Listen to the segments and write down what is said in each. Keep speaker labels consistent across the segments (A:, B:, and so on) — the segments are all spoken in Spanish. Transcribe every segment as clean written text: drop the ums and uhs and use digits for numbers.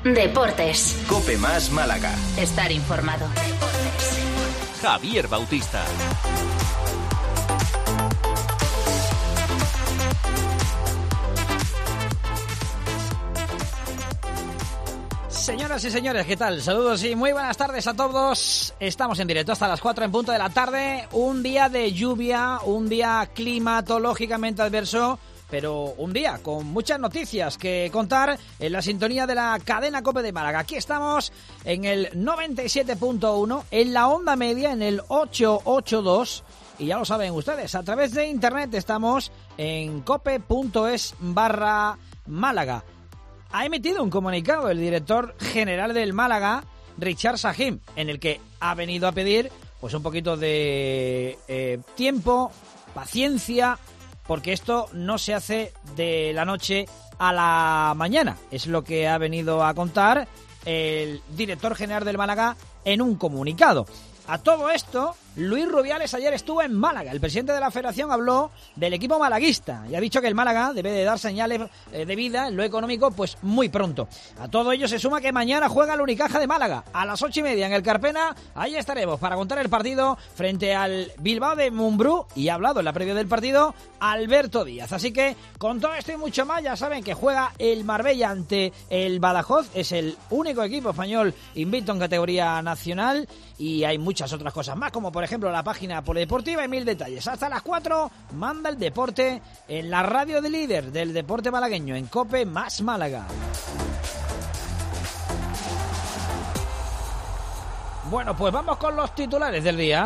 A: Deportes.
B: COPE más Málaga.
A: Estar informado.
B: Javier Bautista.
C: Señoras y señores, ¿qué tal? Saludos y muy buenas tardes a todos. Estamos en directo hasta las 4 en punto de la tarde. Un día de lluvia, un día climatológicamente adverso, pero un día con muchas noticias que contar en la sintonía de la cadena COPE de Málaga. Aquí estamos en el 97.1, en la onda media, en el 882. Y ya lo saben ustedes, a través de internet estamos en cope.es/Málaga. Ha emitido un comunicado el director general del Málaga, Richard Sahim, en el que ha venido a pedir pues un poquito de tiempo, paciencia, porque esto no se hace de la noche a la mañana. Es lo que ha venido a contar el director general del Málaga en un comunicado. A todo esto, Luis Rubiales ayer estuvo en Málaga. El presidente de la federación habló del equipo malaguista y ha dicho que el Málaga debe de dar señales de vida en lo económico pues muy pronto. A todo ello se suma que mañana juega el Unicaja de Málaga a las 8:30 en el Carpena. Ahí estaremos para contar el partido frente al Bilbao de Mumbrú, y ha hablado en la previa del partido Alberto Díaz. Así que con todo esto y mucho más, ya saben que juega el Marbella ante el Badajoz. Es el único equipo español invicto en categoría nacional, y hay muchas otras cosas más, como por ejemplo la página polideportiva y mil detalles. Hasta las 4 manda el deporte en la radio de líder del deporte malagueño, en COPE más Málaga. Bueno, pues vamos con los titulares del día.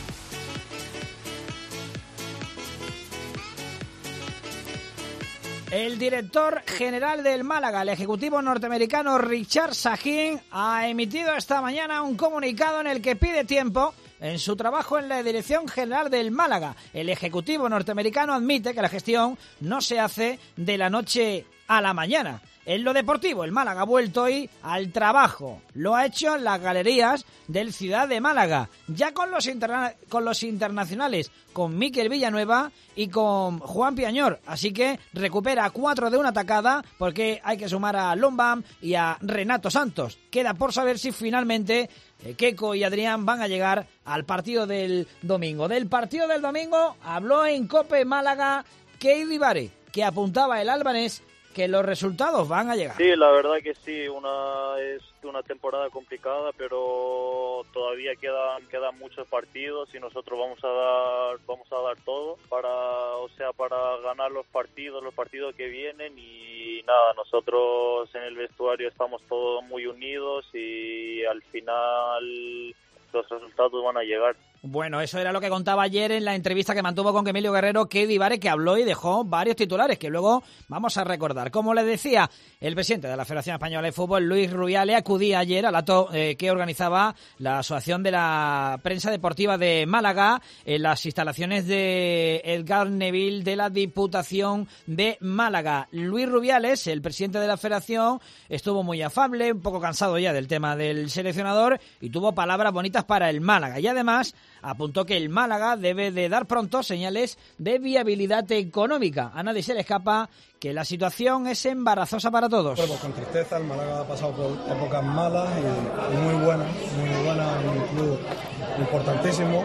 C: El director general del Málaga, el ejecutivo norteamericano Richard Sahim, ha emitido esta mañana un comunicado en el que pide tiempo en su trabajo en la dirección general del Málaga. El ejecutivo norteamericano admite que la gestión no se hace de la noche a la mañana. En lo deportivo, el Málaga ha vuelto hoy al trabajo. Lo ha hecho en las galerías del Ciudad de Málaga, ya con los internacionales, con Mikel Villanueva y con Juan Piañor. Así que recupera 4 de una tacada, porque hay que sumar a Lombam y a Renato Santos. Queda por saber si finalmente Keco y Adrián van a llegar al partido del domingo. Del partido del domingo habló en COPE Málaga Keidi Bare, que apuntaba el albanés que los resultados van a llegar.
D: Sí, la verdad que sí, es una temporada complicada, pero todavía quedan muchos partidos y nosotros vamos a dar todo para ganar los partidos que vienen. Y nada, nosotros en el vestuario estamos todos muy unidos y al final los resultados van a llegar.
C: Bueno, eso era lo que contaba ayer en la entrevista que mantuvo con Emilio Guerrero Keidi Bare, que habló y dejó varios titulares que luego vamos a recordar. Como le decía, el presidente de la Federación Española de Fútbol, Luis Rubiales, acudía ayer al acto que organizaba la Asociación de la Prensa Deportiva de Málaga en las instalaciones de Edgar Neville de la Diputación de Málaga. Luis Rubiales, el presidente de la Federación, estuvo muy afable, un poco cansado ya del tema del seleccionador, y tuvo palabras bonitas para el Málaga. Y además apuntó que el Málaga debe de dar pronto señales de viabilidad económica. A nadie se le escapa que la situación es embarazosa para todos.
E: Bueno, pues con tristeza, el Málaga ha pasado por épocas malas y muy buenas, un club importantísimo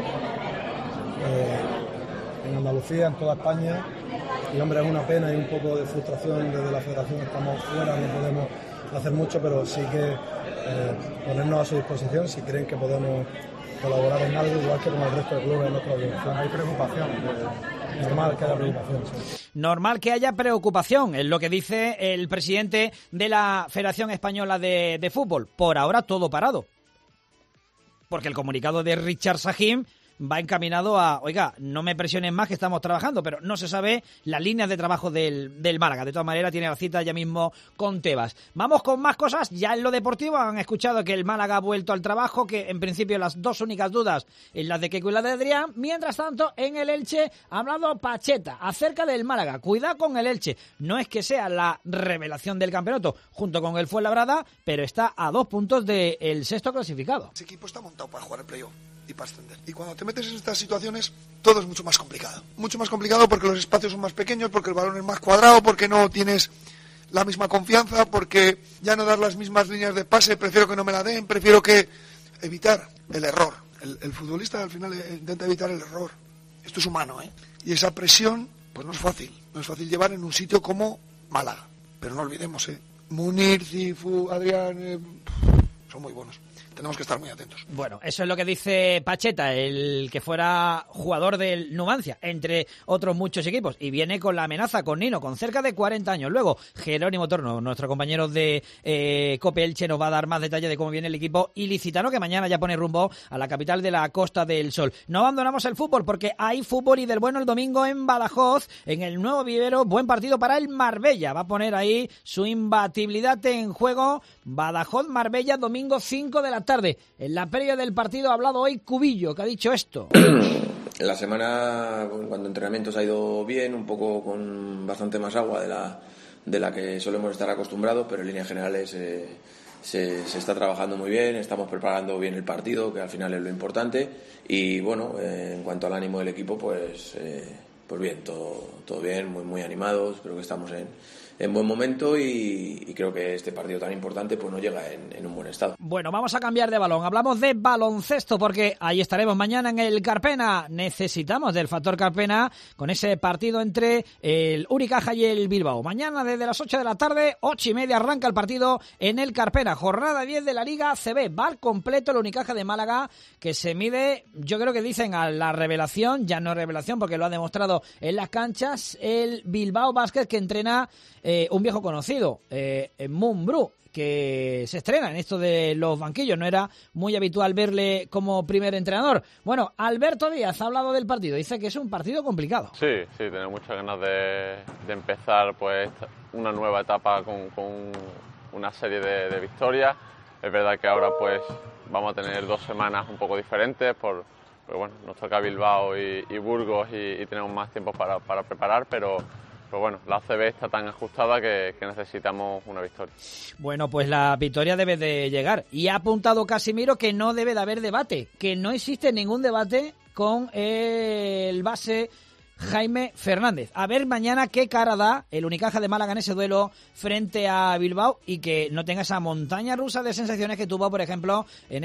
E: en Andalucía, en toda España, y hombre, es una pena y un poco de frustración desde la Federación. Estamos fuera, no podemos hacer mucho, pero sí que ponernos a su disposición si creen que podemos colaborar en algo, igual que con el resto de clubes en nuestra dirección. Hay preocupación, normal que haya preocupación. Sí.
C: Normal que haya preocupación, es lo que dice el presidente de la Federación Española de Fútbol. Por ahora todo parado, porque el comunicado de Richard Sahim va encaminado a, oiga, no me presionen más que estamos trabajando, pero no se sabe las líneas de trabajo del Málaga. De todas maneras, tiene la cita ya mismo con Tebas. Vamos con más cosas. Ya en lo deportivo han escuchado que el Málaga ha vuelto al trabajo, que en principio las dos únicas dudas es las de Keco y la de Adrián. Mientras tanto, en el Elche ha hablado Pacheta acerca del Málaga. Cuidado con el Elche. No es que sea la revelación del campeonato junto con el Fuenlabrada, pero está a 2 puntos del sexto clasificado.
F: Ese equipo está montado para jugar el playoff y para ascender. Y cuando te metes en estas situaciones, todo es mucho más complicado. Mucho más complicado porque los espacios son más pequeños, porque el balón es más cuadrado, porque no tienes la misma confianza, porque ya no dar las mismas líneas de pase, prefiero que no me la den, prefiero que evitar el error. El futbolista al final intenta evitar el error. Esto es humano, ¿eh? Y esa presión, pues no es fácil llevar en un sitio como Málaga. Pero no olvidemos, Munir, Cifu, Adrián, son muy buenos. Tenemos que estar muy atentos.
C: Bueno, eso es lo que dice Pacheta, el que fuera jugador del Numancia, entre otros muchos equipos, y viene con la amenaza con Nino, con cerca de 40 años. Luego, Jerónimo Torno, nuestro compañero de Cope Elche, nos va a dar más detalles de cómo viene el equipo ilicitano, que mañana ya pone rumbo a la capital de la Costa del Sol. No abandonamos el fútbol, porque hay fútbol y del bueno el domingo en Badajoz, en el Nuevo Vivero. Buen partido para el Marbella, va a poner ahí su imbatibilidad en juego. Badajoz-Marbella, domingo 5 de la tarde. En la previa del partido ha hablado hoy Cubillo, que ha dicho esto.
G: En la semana, cuando entrenamientos ha ido bien, un poco con bastante más agua de la que solemos estar acostumbrados, pero en líneas generales se está trabajando muy bien, estamos preparando bien el partido, que al final es lo importante, y bueno, en cuanto al ánimo del equipo, pues bien, todo bien, muy animados, creo que estamos en buen momento y creo que este partido tan importante pues no llega en un buen estado.
C: Bueno, vamos a cambiar de balón. Hablamos de baloncesto porque ahí estaremos mañana en el Carpena. Necesitamos del factor Carpena con ese partido entre el Unicaja y el Bilbao. Mañana desde las 8 de la tarde, 8:30 arranca el partido en el Carpena. Jornada 10 de la Liga ACB. Va al completo el Unicaja de Málaga, que se mide, yo creo que dicen a la revelación, ya no revelación porque lo ha demostrado en las canchas, el Bilbao Basket, que entrena un viejo conocido, Mumbrú, que se estrena en esto de los banquillos. No era muy habitual verle como primer entrenador. Bueno, Alberto Díaz ha hablado del partido. Dice que es un partido complicado.
H: Sí, tengo muchas ganas de empezar pues una nueva etapa con una serie de victorias. Es verdad que ahora pues vamos a tener 2 semanas un poco diferentes pero bueno, nos toca Bilbao y Burgos y tenemos más tiempo para preparar, pero bueno, la ACB está tan ajustada que necesitamos una victoria. Bueno,
C: pues la victoria debe de llegar. Y ha apuntado Casimiro que no debe de haber debate, que no existe ningún debate con el base Jaime Fernández. A ver mañana qué cara da el Unicaja de Málaga en ese duelo frente a Bilbao y que no tenga esa montaña rusa de sensaciones que tuvo, por ejemplo, en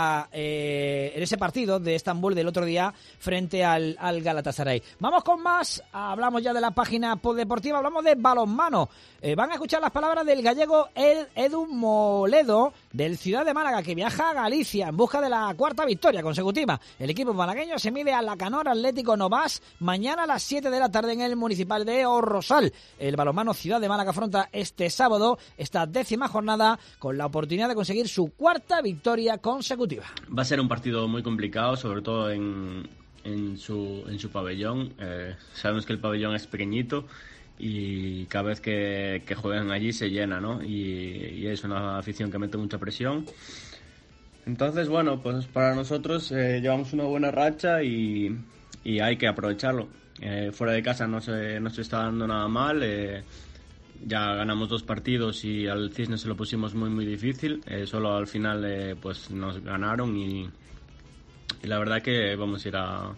C: ese partido de Estambul del otro día frente al Galatasaray. Vamos con más. Hablamos ya de la página deportiva, hablamos de balonmano. Van a escuchar las palabras del gallego Edu Moledo, del Ciudad de Málaga, que viaja a Galicia en busca de la 4ª victoria consecutiva. El equipo malagueño se mide a la Canor Atlético Novas mañana a las 7 de la tarde en el Municipal de Orrosal. El balonmano Ciudad de Málaga afronta este sábado esta 10ª jornada con la oportunidad de conseguir su 4ª victoria consecutiva.
I: Va a ser un partido muy complicado, sobre todo en su pabellón. Sabemos que el pabellón es pequeñito y cada vez que juegan allí se llena, ¿no? Y es una afición que mete mucha presión. Entonces, bueno, pues para nosotros llevamos una buena racha y hay que aprovecharlo. Fuera de casa no se está dando nada mal. Ya ganamos 2 partidos y al Cisne se lo pusimos muy difícil. Solo al final pues nos ganaron y la verdad que vamos a ir a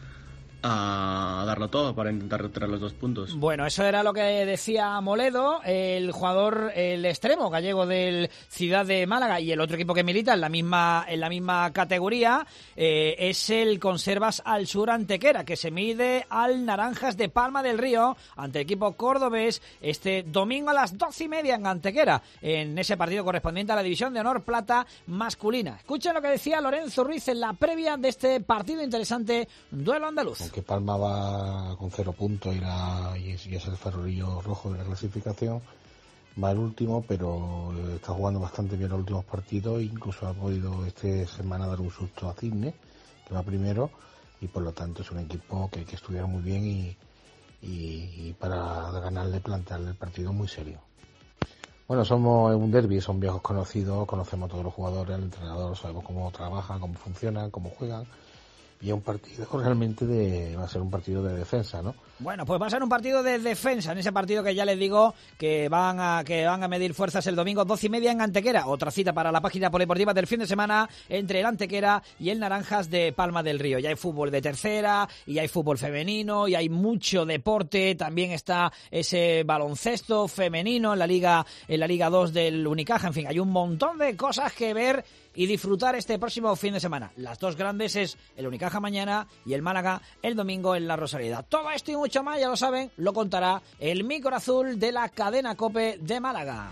I: darlo todo para intentar recuperar los 2 puntos.
C: Bueno, eso era lo que decía Moledo, el jugador, el extremo gallego del Ciudad de Málaga, y el otro equipo que milita en la misma categoría es el Conservas al Sur Antequera, que se mide al Naranjas de Palma del Río ante el equipo cordobés este domingo a las 12:30 en Antequera, en ese partido correspondiente a la División de Honor Plata masculina. Escuchen lo que decía Lorenzo Ruiz en la previa de este partido interesante, duelo andaluz.
J: Que Palma va con 0 puntos y es el farolillo rojo de la clasificación, va el último, pero está jugando bastante bien los últimos partidos, incluso ha podido esta semana dar un susto a Cisne, que va primero, y por lo tanto es un equipo que hay que estudiar muy bien y para ganarle, plantearle el partido muy serio. Bueno, somos un derbi, son viejos conocidos, conocemos a todos los jugadores, al entrenador, sabemos cómo trabajan, cómo funcionan, cómo juegan. y un partido realmente va a ser un partido de defensa, ¿no?
C: Bueno, pues va a ser un partido de defensa, en ese partido que ya les digo que van a medir fuerzas el domingo 12:30 en Antequera. Otra cita para la página polideportiva del fin de semana entre el Antequera y el Naranjas de Palma del Río. Ya hay fútbol de tercera, y hay fútbol femenino, y hay mucho deporte. También está ese baloncesto femenino en la Liga 2 del Unicaja. En fin, hay un montón de cosas que ver y disfrutar este próximo fin de semana. Las dos grandes es el Unicaja mañana y el Málaga el domingo en la Rosaleda. Todo esto y mucho más, ya lo saben, lo contará el micro azul de la cadena COPE de Málaga.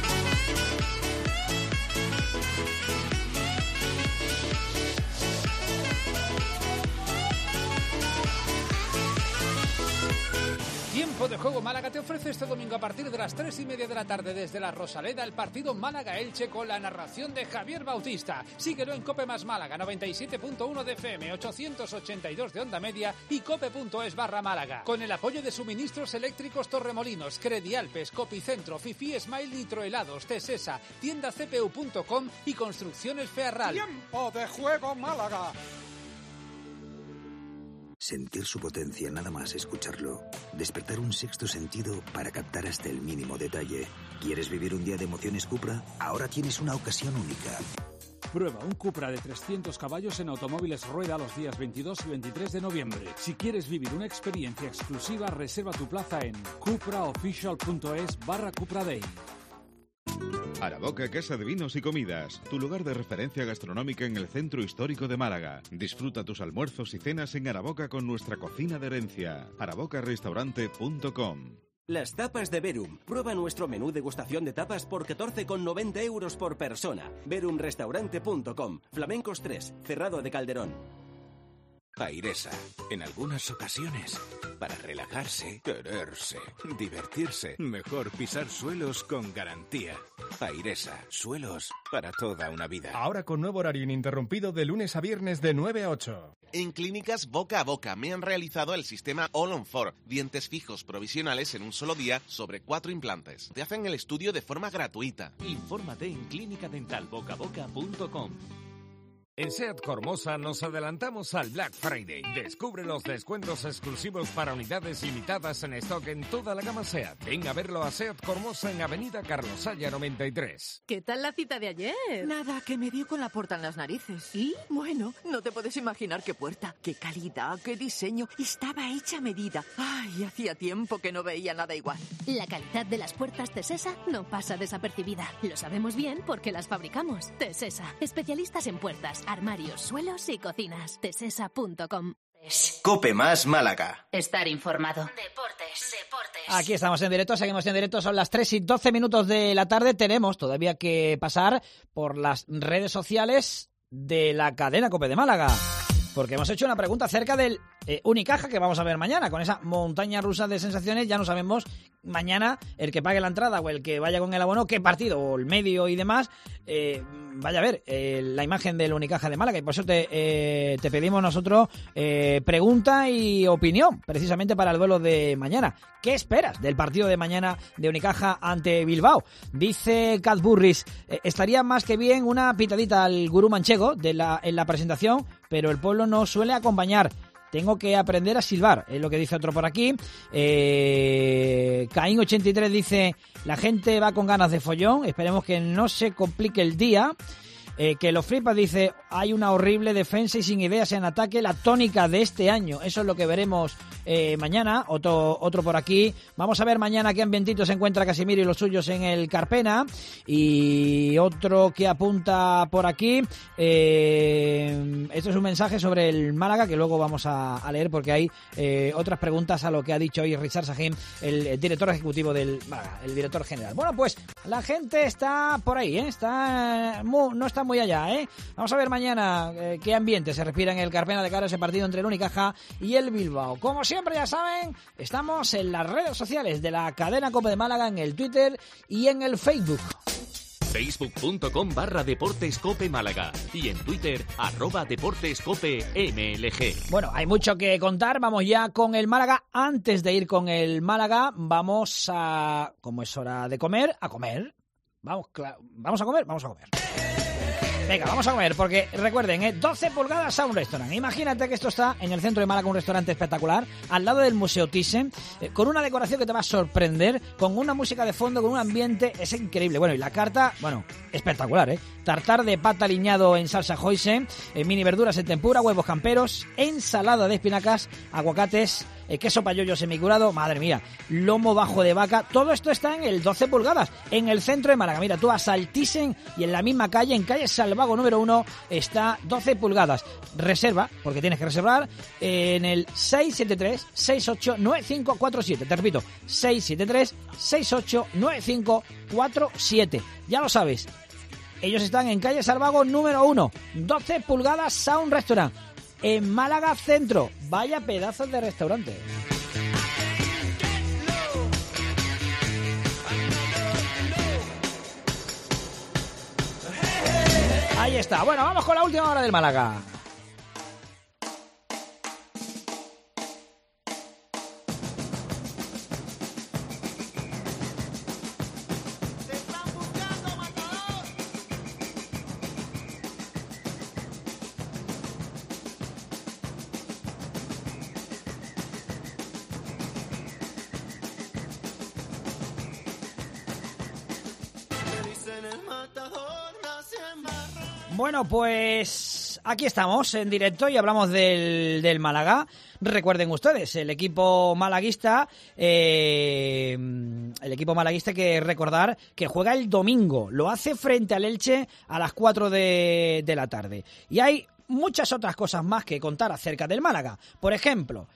K: Tiempo de Juego Málaga te ofrece este domingo a partir de las 3:30 de la tarde desde la Rosaleda el partido Málaga-Elche con la narración de Javier Bautista. Síguelo en COPE más Málaga, 97.1 de FM, 882 de onda media y cope.es/Málaga. Con el apoyo de Suministros Eléctricos Torremolinos, Credialpes, Copicentro, Fifi Smile Nitrohelados, Tesesa, tienda cpu.com y Construcciones Fearral.
L: Tiempo de Juego Málaga.
M: Sentir su potencia nada más escucharlo. Despertar un sexto sentido para captar hasta el mínimo detalle. ¿Quieres vivir un día de emociones Cupra? Ahora tienes una ocasión única.
N: Prueba un Cupra de 300 caballos en Automóviles Rueda los días 22 y 23 de noviembre. Si quieres vivir una experiencia exclusiva, reserva tu plaza en cupraofficial.es/Cupra Day.
O: Araboca Casa de Vinos y Comidas, tu lugar de referencia gastronómica en el centro histórico de Málaga. Disfruta tus almuerzos y cenas en Araboca con nuestra cocina de herencia. arabocarestaurante.com.
P: Las tapas de Verum. Prueba nuestro menú degustación de tapas por 14,90 € por persona. verumrestaurante.com. Flamencos 3, Cerrado de Calderón.
Q: Airesa. En algunas ocasiones, para relajarse, quererse, divertirse, mejor pisar suelos con garantía. Airesa. Suelos para toda una vida.
R: Ahora con nuevo horario ininterrumpido de lunes a viernes de 9 a 8.
S: En Clínicas Boca a Boca me han realizado el sistema All on 4, dientes fijos provisionales en un solo día sobre 4 implantes. Te hacen el estudio de forma gratuita.
B: Infórmate en clinicadentalbocaboca.com.
T: En SEAT Cormosa nos adelantamos al Black Friday. Descubre los descuentos exclusivos para unidades limitadas en stock en toda la gama SEAT. Ven a verlo a SEAT Cormosa en Avenida Carlos Saya 93.
U: ¿Qué tal la cita de ayer?
V: Nada, que me dio con la puerta en las narices.
U: ¿Y?
V: Bueno, no te puedes imaginar qué puerta, qué calidad, qué diseño. Estaba hecha a medida. Ay, hacía tiempo que no veía nada igual.
U: La calidad de las puertas Tesesa no pasa desapercibida. Lo sabemos bien porque las fabricamos. Tesesa, especialistas en puertas, armarios, suelos y cocinas. Tesesa.com.
B: COPE más Málaga.
A: Estar informado.
U: Deportes.
C: Aquí estamos en directo, seguimos en directo, son las 3:12 de la tarde. Tenemos todavía que pasar por las redes sociales de la cadena COPE de Málaga, porque hemos hecho una pregunta acerca del Unicaja que vamos a ver mañana, con esa montaña rusa de sensaciones. Ya no sabemos mañana el que pague la entrada o el que vaya con el abono, qué partido, o el medio y demás, vaya a ver la imagen del Unicaja de Málaga. Y por eso te pedimos nosotros pregunta y opinión, precisamente para el duelo de mañana. ¿Qué esperas del partido de mañana de Unicaja ante Bilbao? Dice Cat Burris, estaría más que bien una pitadita al gurú manchego en la presentación, pero el pueblo no suele acompañar. Tengo que aprender a silbar, es lo que dice otro por aquí. Caín83 dice, la gente va con ganas de follón, esperemos que no se complique el día. Que lo flipas, dice, hay una horrible defensa y sin ideas en ataque, la tónica de este año. Eso es lo que veremos mañana. Otro por aquí. Vamos a ver mañana qué ambientito se encuentra Casimiro y los suyos en el Carpena. Y otro que apunta por aquí. Esto es un mensaje sobre el Málaga que luego vamos a leer, porque hay otras preguntas a lo que ha dicho hoy Richard Sajim, el director ejecutivo del Málaga, el director general. Bueno, pues la gente está por ahí, no está muy allá, Vamos a ver mañana qué ambiente se respira en el Carpena de cara a ese partido entre el Unicaja y el Bilbao. Como siempre, ya saben, estamos en las redes sociales de la cadena COPE de Málaga, en el Twitter y en el Facebook.
B: Facebook.com/Deportes Málaga y en Twitter @DeportesCopeMLG.
C: Bueno, hay mucho que contar, vamos ya con el Málaga. Antes de ir con el Málaga, vamos a, como es hora de comer, a comer. Vamos a comer. Venga, vamos a comer, porque recuerden, 12 pulgadas a un restaurante. Imagínate que esto está en el centro de Málaga, un restaurante espectacular, al lado del Museo Thyssen, con una decoración que te va a sorprender, con una música de fondo, con un ambiente, es increíble. Bueno, y la carta, bueno, espectacular, ¿eh? Tartar de pata aliñado en salsa hoisin, mini verduras en tempura, huevos camperos, ensalada de espinacas, aguacates, queso payollo semicurado, madre mía, lomo bajo de vaca. Todo esto está en el 12 pulgadas, en el centro de Málaga. Mira, tú vas al Thyssen y en la misma calle, en calle Salvago número 1, está 12 pulgadas. Reserva, porque tienes que reservar, en el 673-689547. Te repito, 673-689547. Ya lo sabes, ellos están en calle Salvago número 1, 12 pulgadas Sound Restaurant, en Málaga Centro. Vaya pedazos de restaurante. Ahí está. Bueno, vamos con la última hora del Málaga. Bueno, pues aquí estamos en directo y hablamos del Málaga. Recuerden ustedes, el equipo malaguista que recordar que juega el domingo. Lo hace frente al Elche a las 4 de la tarde. Y hay muchas otras cosas más que contar acerca del Málaga. Por ejemplo,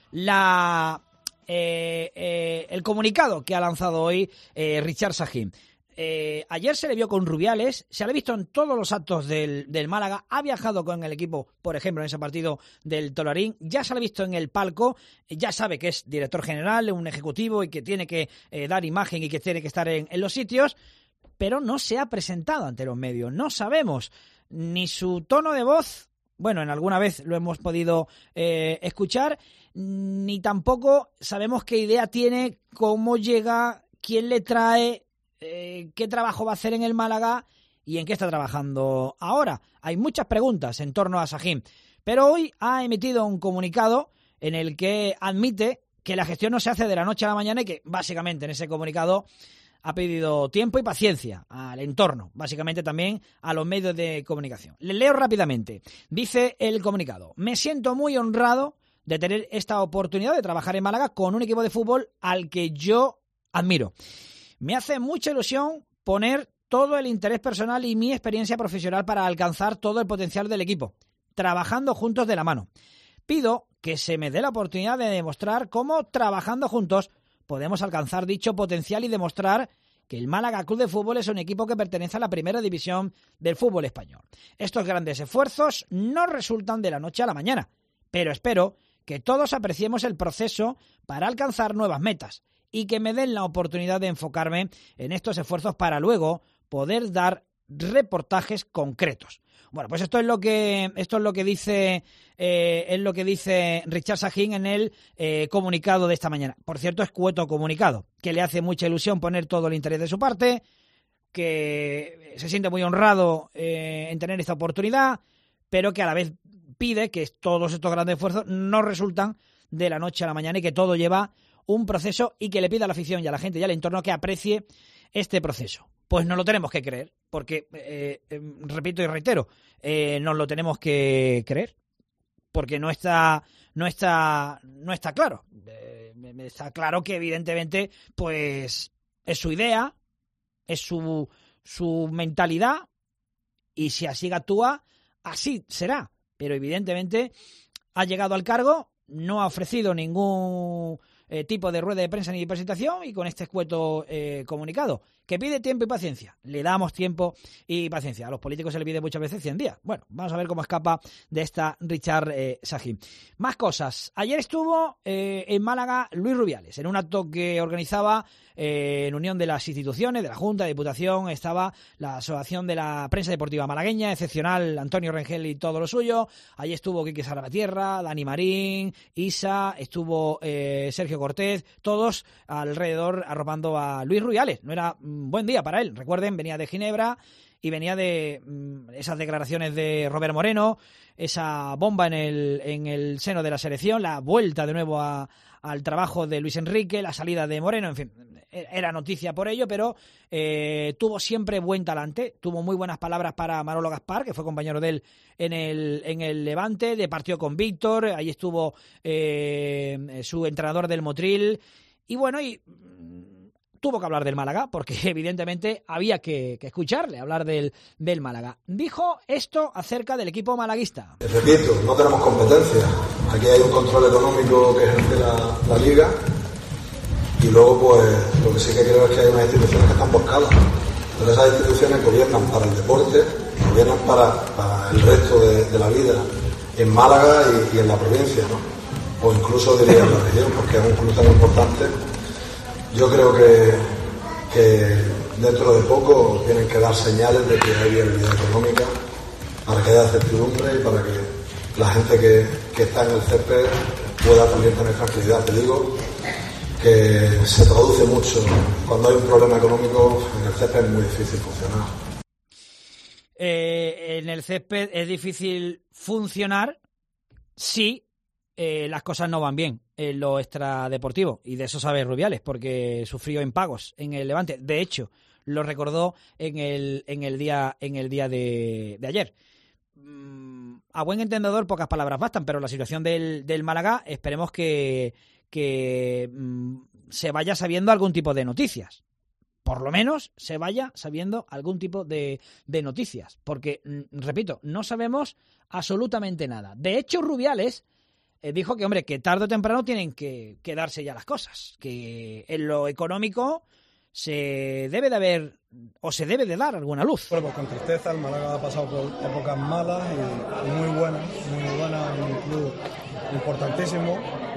C: el comunicado que ha lanzado hoy Richard Sahin. Ayer se le vio con Rubiales, se le ha visto en todos los actos del Málaga, ha viajado con el equipo, por ejemplo, en ese partido del Tolarín, ya se le ha visto en el palco, ya sabe que es director general, un ejecutivo y que tiene que dar imagen y que tiene que estar en los sitios, pero no se ha presentado ante los medios. No sabemos ni su tono de voz, bueno, en alguna vez lo hemos podido escuchar, ni tampoco sabemos qué idea tiene, cómo llega, quién le trae, qué trabajo va a hacer en el Málaga y en qué está trabajando ahora. Hay muchas preguntas en torno a Sahin, pero hoy ha emitido un comunicado en el que admite que la gestión no se hace de la noche a la mañana y que básicamente en ese comunicado ha pedido tiempo y paciencia al entorno, básicamente también a los medios de comunicación. Le leo rápidamente. Dice el comunicado: me siento muy honrado de tener esta oportunidad de trabajar en Málaga con un equipo de fútbol al que yo admiro. Me hace mucha ilusión poner todo el interés personal y mi experiencia profesional para alcanzar todo el potencial del equipo, trabajando juntos de la mano. Pido que se me dé la oportunidad de demostrar cómo, trabajando juntos, podemos alcanzar dicho potencial y demostrar que el Málaga Club de Fútbol es un equipo que pertenece a la primera división del fútbol español. Estos grandes esfuerzos no resultan de la noche a la mañana, pero espero que todos apreciemos el proceso para alcanzar nuevas metas y que me den la oportunidad de enfocarme en estos esfuerzos para luego poder dar reportajes concretos. Bueno, pues esto es lo que dice Richard Sahin en el comunicado de esta mañana. Por cierto, escueto comunicado, que le hace mucha ilusión poner todo el interés de su parte, que se siente muy honrado en tener esta oportunidad, pero que a la vez pide que todos estos grandes esfuerzos no resultan de la noche a la mañana y que todo lleva un proceso y que le pida a la afición y a la gente y al entorno que aprecie este proceso. Pues no lo tenemos que creer, porque, repito y reitero, nos lo tenemos que creer, porque no está claro. Está claro que evidentemente pues es su idea, es su mentalidad, y si así actúa, así será. Pero evidentemente ha llegado al cargo, no ha ofrecido ningún tipo de rueda de prensa ni de presentación, y con este escueto comunicado que pide tiempo y paciencia. Le damos tiempo y paciencia. A los políticos se le pide muchas veces 100 días. Bueno, vamos a ver cómo escapa de esta Richard Sahin. Más cosas. Ayer estuvo en Málaga Luis Rubiales en un acto que organizaba en unión de las instituciones, de la Junta, de Diputación. Estaba la Asociación de la Prensa Deportiva Malagueña, excepcional Antonio Rengel y todo lo suyo. Allí estuvo Quique Salvatierra, Dani Marín, Isa, estuvo Sergio Cortés, todos alrededor arropando a Luis Rubiales. No era un buen día para él. Recuerden, venía de Ginebra y venía de esas declaraciones de Robert Moreno, esa bomba en el seno de la selección, la vuelta de nuevo al trabajo de Luis Enrique, la salida de Moreno, en fin, era noticia por ello, pero tuvo siempre buen talante, tuvo muy buenas palabras para Manolo Gaspar, que fue compañero de él en el Levante, departió con Víctor, ahí estuvo su entrenador del Motril, y bueno, tuvo que hablar del Málaga, porque evidentemente había que escucharle hablar del Málaga. Dijo esto acerca del equipo malaguista.
D: Repito, no tenemos competencia. Aquí hay un control económico que ejerce la Liga, y luego pues lo que sí que creo es que hay unas instituciones que están buscadas. Entonces esas instituciones gobiernan para el deporte, gobiernan para el resto de la vida en Málaga y en la provincia, ¿no? O incluso diría en la región, porque es un club tan importante. Yo creo que dentro de poco tienen que dar señales de que hay viabilidad económica para que haya certidumbre y para que la gente que está en el césped pueda también tener tranquilidad. Te digo que se traduce mucho. Cuando hay un problema económico, en el césped es muy difícil funcionar.
C: En el césped es difícil funcionar si las cosas no van bien en lo extradeportivo, y de eso sabe Rubiales, porque sufrió impagos en el Levante. De hecho, lo recordó en el día de ayer. A buen entendedor, pocas palabras bastan, pero la situación del Málaga, esperemos que se vaya sabiendo algún tipo de noticias. Por lo menos se vaya sabiendo algún tipo de noticias, porque, repito, no sabemos absolutamente nada. De hecho, Rubiales dijo que, hombre, que tarde o temprano tienen que darse ya las cosas, que en lo económico se debe de dar alguna luz.
E: Bueno, pues con tristeza, el Málaga ha pasado por épocas malas y muy buenas, un club importantísimo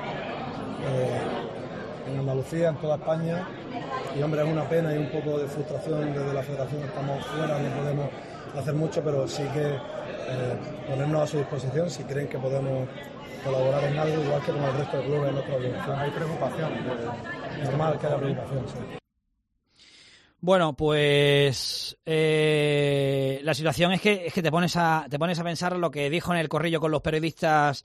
E: en Andalucía, en toda España, y hombre, es una pena y un poco de frustración desde la federación. Estamos fuera, no podemos hacer mucho, pero sí que ponernos a su disposición si creen que podemos colaborar en algo, igual que con el resto de clubes en otra organización. Hay preocupación, normal que haya preocupación, sí.
C: Bueno, pues la situación es que te pones a pensar lo que dijo en el corrillo con los periodistas,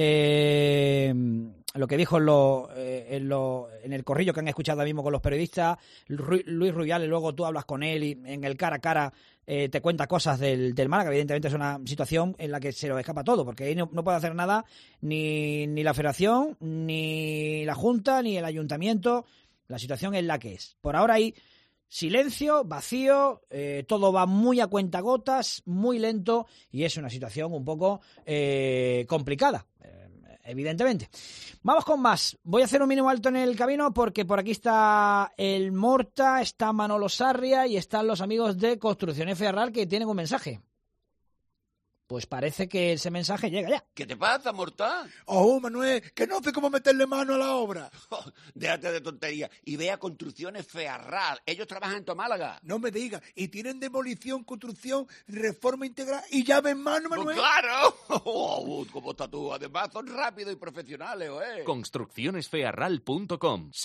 C: lo que dijo en el corrillo que han escuchado ahora mismo con los periodistas, Luis Rubiales. Luego tú hablas con él y en el cara a cara te cuenta cosas del Málaga. Evidentemente es una situación en la que se lo escapa todo, porque ahí no puede hacer nada ni la federación, ni la Junta, ni el ayuntamiento. La situación es la que es. Por ahora hay silencio, vacío, todo va muy a cuentagotas, muy lento, y es una situación un poco complicada, evidentemente. Vamos con más. Voy a hacer un mínimo alto en el camino porque por aquí está el Morta, está Manolo Sarria y están los amigos de Construcciones Ferral que tienen un mensaje. Pues parece que ese mensaje llega ya.
W: ¿Qué te pasa, Morta?
F: Oh, Manuel, que no sé cómo meterle mano a la obra.
W: Déjate de tontería y ve a Construcciones Ferral. Ellos trabajan en tu Málaga.
F: No me digas. Y tienen demolición, construcción, reforma integral y llave en mano, Manuel.
W: Pues ¡claro! ¿Cómo estás tú? Además, son rápidos y profesionales, ¿eh?
B: Construccionesfearral.com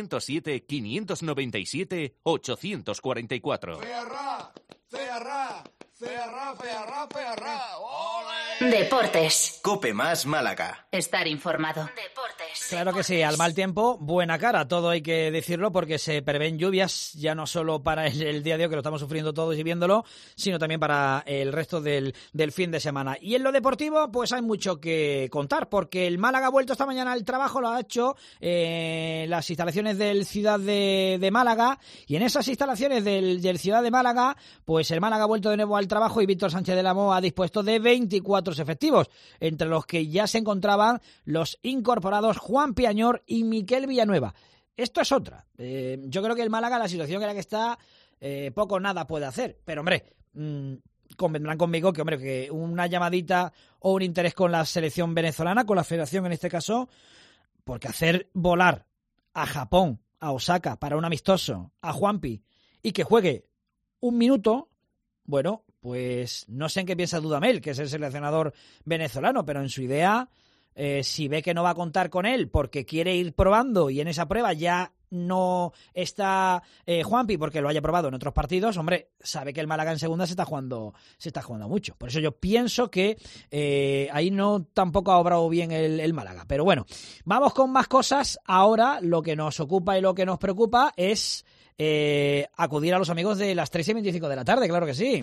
B: 607-597-844.
W: ¡Fearral! ¡Fearral! ¡Fearral, fearral, fearral! ¡Ole!
A: Deportes.
B: Cope Más Málaga.
A: Estar informado. Deportes.
C: Claro que sí, al mal tiempo, buena cara, todo hay que decirlo, porque se prevén lluvias ya no solo para el día de hoy, que lo estamos sufriendo todos y viéndolo, sino también para el resto del fin de semana. Y en lo deportivo, pues hay mucho que contar, porque el Málaga ha vuelto esta mañana al trabajo, lo ha hecho en las instalaciones del Ciudad de Málaga, y en esas instalaciones del Ciudad de Málaga, pues el Málaga ha vuelto de nuevo al trabajo y Víctor Sánchez del Amo ha dispuesto de 24 efectivos, entre los que ya se encontraban los incorporados Juan Piañor y Miquel Villanueva. Esto es otra. Yo creo que el Málaga, la situación en la que está, poco o nada puede hacer. Pero, hombre, convendrán conmigo que, hombre, que una llamadita o un interés con la selección venezolana, con la federación en este caso, porque hacer volar a Japón, a Osaka, para un amistoso, a Juanpi, y que juegue un minuto, bueno, pues no sé en qué piensa Dudamel, que es el seleccionador venezolano, pero en su idea, si ve que no va a contar con él porque quiere ir probando y en esa prueba ya no está Juanpi porque lo haya probado en otros partidos, hombre, sabe que el Málaga en segunda se está jugando mucho. Por eso yo pienso que ahí no tampoco ha obrado bien el Málaga. Pero bueno, vamos con más cosas. Ahora lo que nos ocupa y lo que nos preocupa es acudir a los amigos de las 3:25 de la tarde, claro que sí.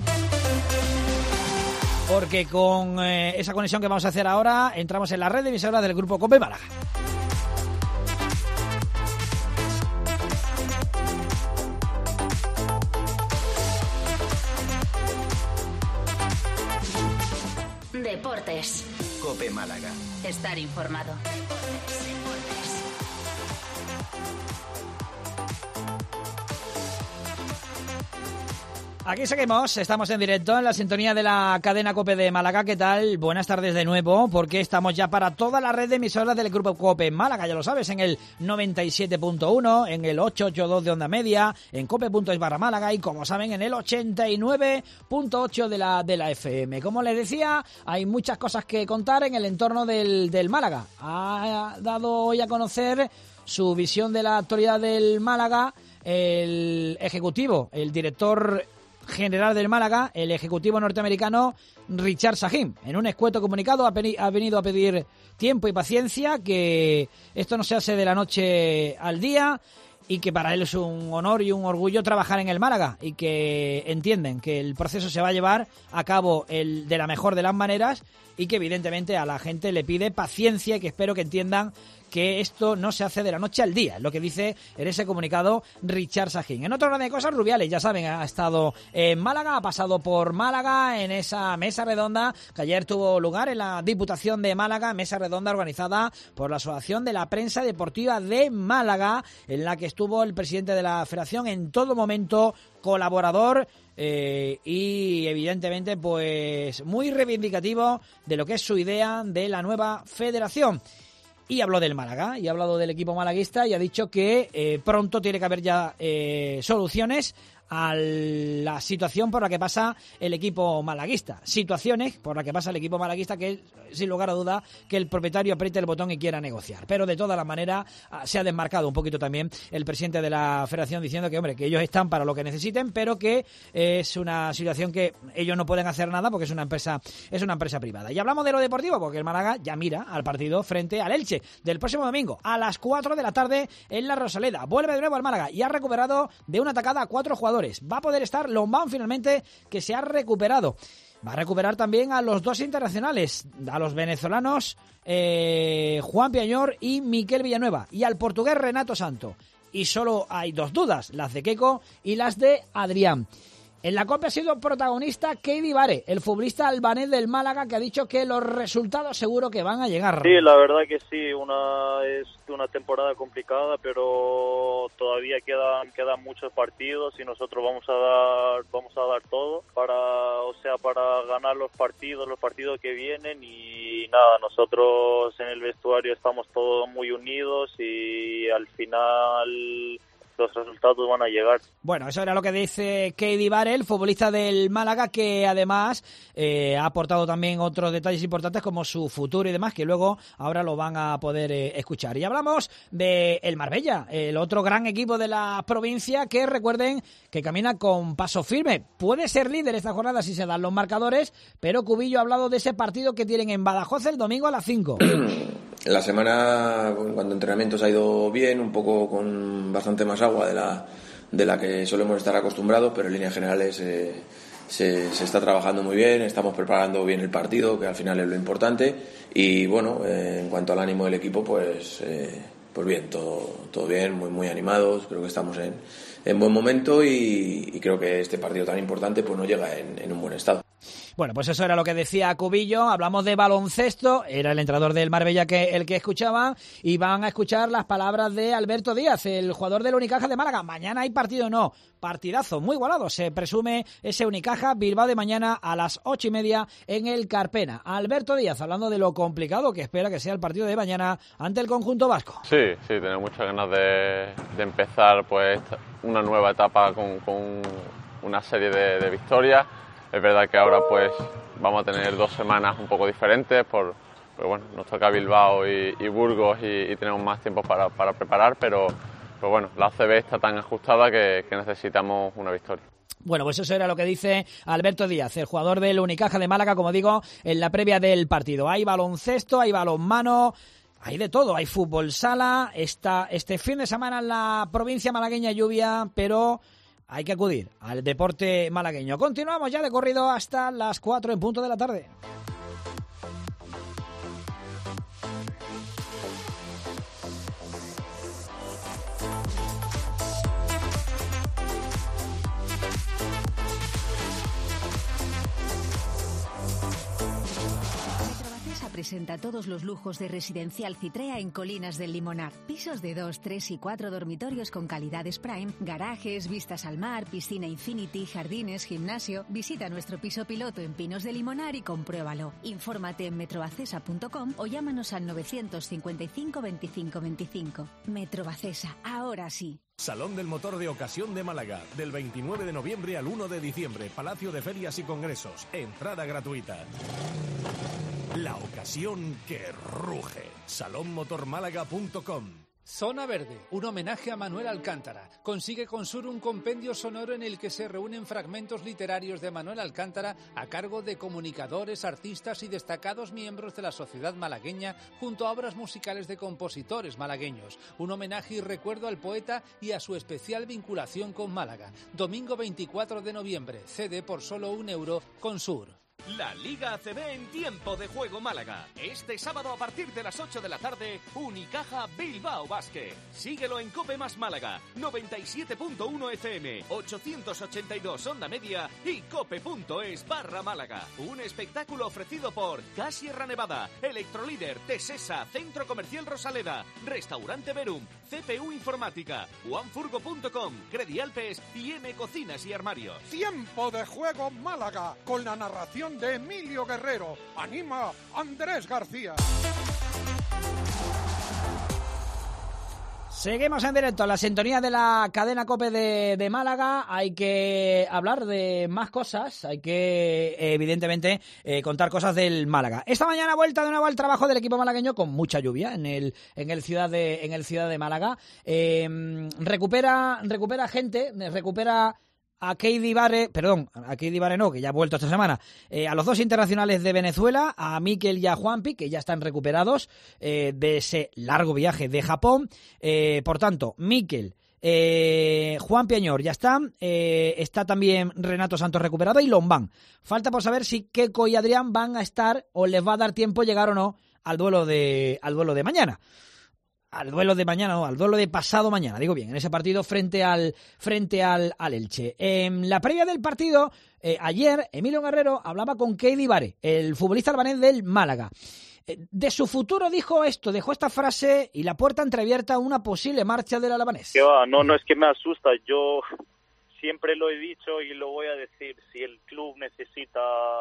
C: Porque con esa conexión que vamos a hacer ahora, entramos en la red de emisoras del Grupo COPE Málaga.
A: Deportes.
B: COPE Málaga.
A: Estar informado.
C: Aquí seguimos, estamos en directo en la sintonía de la cadena COPE de Málaga. ¿Qué tal? Buenas tardes de nuevo, porque estamos ya para toda la red de emisoras del Grupo COPE Málaga, ya lo sabes, en el 97.1, en el 882 de Onda Media, en cope.es/Málaga y, como saben, en el 89.8 de la FM. Como les decía, hay muchas cosas que contar en el entorno del Málaga. Ha dado hoy a conocer su visión de la actualidad del Málaga el ejecutivo, el director general del Málaga, el ejecutivo norteamericano Richard Sahin. En un escueto comunicado ha venido a pedir tiempo y paciencia, que esto no se hace de la noche al día y que para él es un honor y un orgullo trabajar en el Málaga, y que entienden que el proceso se va a llevar a cabo de la mejor de las maneras, y que evidentemente a la gente le pide paciencia y que espero que entiendan que esto no se hace de la noche al día, lo que dice en ese comunicado Richard Sahin. En otro orden de cosas, Rubiales, ya saben, ha estado en Málaga, ha pasado por Málaga en esa mesa redonda que ayer tuvo lugar en la Diputación de Málaga, mesa redonda organizada por la Asociación de la Prensa Deportiva de Málaga, en la que estuvo el presidente de la Federación en todo momento, colaborador, y evidentemente pues muy reivindicativo de lo que es su idea de la nueva federación. Y habló del Málaga, y ha hablado del equipo malaguista, y ha dicho que pronto tiene que haber ya soluciones a la situación por la que pasa el equipo malaguista. Situaciones por la que pasa el equipo malaguista que, sin lugar a duda, que el propietario apriete el botón y quiera negociar. Pero de todas las maneras se ha desmarcado un poquito también el presidente de la federación, diciendo que, hombre, que ellos están para lo que necesiten, pero que es una situación que ellos no pueden hacer nada porque es una empresa privada. Y hablamos de lo deportivo porque el Málaga ya mira al partido frente al Elche del próximo domingo a las 4 de la tarde en la Rosaleda. Vuelve de nuevo al Málaga y ha recuperado de una atacada a 4 jugadores. Va a poder estar Lombán finalmente, que se ha recuperado. Va a recuperar también a los 2 internacionales, a los venezolanos Juan Piañor y Miquel Villanueva, y al portugués Renato Santo. Y solo hay 2 dudas, las de Keco y las de Adrián. En la Copa ha sido protagonista Keidi Bare, el futbolista albanés del Málaga, que ha dicho que los resultados seguro que van a llegar.
G: Sí, la verdad que sí, es una temporada complicada, pero todavía quedan muchos partidos y nosotros vamos a dar todo para ganar los partidos que vienen. Y nada, nosotros en el vestuario estamos todos muy unidos y al final los resultados van a llegar.
C: Bueno, eso era lo que dice Keidi Bare, el futbolista del Málaga, que además ha aportado también otros detalles importantes como su futuro y demás, que luego ahora lo van a poder escuchar. Y hablamos de el Marbella, el otro gran equipo de la provincia, que recuerden que camina con paso firme. Puede ser líder esta jornada si se dan los marcadores, pero Cubillo ha hablado de ese partido que tienen en Badajoz el domingo a las 5.
H: La semana, cuando entrenamientos ha ido bien, un poco con bastante más agua de la que solemos estar acostumbrados, pero en líneas generales se está trabajando muy bien, estamos preparando bien el partido, que al final es lo importante, y bueno, en cuanto al ánimo del equipo, pues bien, todo bien, muy animados, creo que estamos en buen momento y creo que este partido tan importante pues no llega en un buen estado.
C: Bueno, pues eso era lo que decía Cubillo. Hablamos de baloncesto, era el entrenador del Marbella el que escuchaba, y van a escuchar las palabras de Alberto Díaz, el jugador del Unicaja de Málaga. Mañana hay partido, no, partidazo, muy igualado, se presume ese Unicaja Bilbao de mañana a las 8:30 en el Carpena. Alberto Díaz hablando de lo complicado que espera que sea el partido de mañana ante el conjunto vasco.
I: Sí, tengo muchas ganas de empezar pues una nueva etapa con una serie de victorias. Es verdad que ahora pues vamos a tener 2 semanas un poco diferentes, pero bueno, nos toca Bilbao y Burgos y tenemos más tiempo para preparar, pero Pero bueno, la ACB está tan ajustada que necesitamos una victoria.
C: Bueno, pues eso era lo que dice Alberto Díaz, el jugador del Unicaja de Málaga, como digo, en la previa del partido. Hay baloncesto, hay balonmano, hay de todo, hay fútbol sala. Este fin de semana en la provincia malagueña lluvia, pero hay que acudir al deporte malagueño. Continuamos ya de corrido hasta las 4 en punto de la tarde.
J: Presenta todos los lujos de Residencial Citrea en Colinas del Limonar. Pisos de 2, 3 y 4 dormitorios con calidades prime, garajes, vistas al mar, piscina infinity, jardines, gimnasio. Visita nuestro piso piloto en Pinos de Limonar y compruébalo. Infórmate en metrobacesa.com o llámanos al 955 25 25. Metrobacesa, ahora sí.
T: Salón del Motor de Ocasión de Málaga, del 29 de noviembre al 1 de diciembre, Palacio de Ferias y Congresos, entrada gratuita. La ocasión que ruge. salonmotormálaga.com.
K: Zona Verde, un homenaje a Manuel Alcántara. Consigue con Sur un compendio sonoro en el que se reúnen fragmentos literarios de Manuel Alcántara a cargo de comunicadores, artistas y destacados miembros de la sociedad malagueña, junto a obras musicales de compositores malagueños. Un homenaje y recuerdo al poeta y a su especial vinculación con Málaga. Domingo 24 de noviembre, CD por solo €1 con Sur.
B: La Liga ACB en tiempo de juego Málaga. Este sábado a partir de las 8 de la tarde, Unicaja Bilbao Basket. Síguelo en Cope Más Málaga, 97.1 FM, 882 Onda Media y cope.es/Málaga. Un espectáculo ofrecido por Gas Sierra Nevada, Electrolíder, Tesesa, Centro Comercial Rosaleda, Restaurante Verum, CPU Informática, OneFurgo.com, Credialpes y M Cocinas y Armarios.
L: Tiempo de juego Málaga, con la narración de Emilio Guerrero. Anima Andrés García.
C: Seguimos en directo, la sintonía de la cadena COPE de Málaga. Hay que hablar de más cosas, hay que evidentemente contar cosas del Málaga. Esta mañana vuelta de nuevo al trabajo del equipo malagueño con mucha lluvia en el ciudad de Málaga. Recupera gente, recupera a Keidi Bare, que ya ha vuelto esta semana, a los dos internacionales de Venezuela, a Mikel y a Juanpi, que ya están recuperados de ese largo viaje de Japón. Por tanto, Mikel, Juanpi Añor ya están, está también Renato Santos recuperado y Lombán. Falta por saber si Keco y Adrián van a estar o les va a dar tiempo llegar o no al duelo de mañana. Al duelo de pasado mañana, digo bien, en ese partido frente al Elche. En la previa del partido, ayer, Emilio Guerrero hablaba con Keidi Bare, el futbolista albanés del Málaga. De su futuro dejó esta frase y la puerta entreabierta a una posible marcha del albanés.
G: No es que me asusta, yo siempre lo he dicho y lo voy a decir, si el club necesita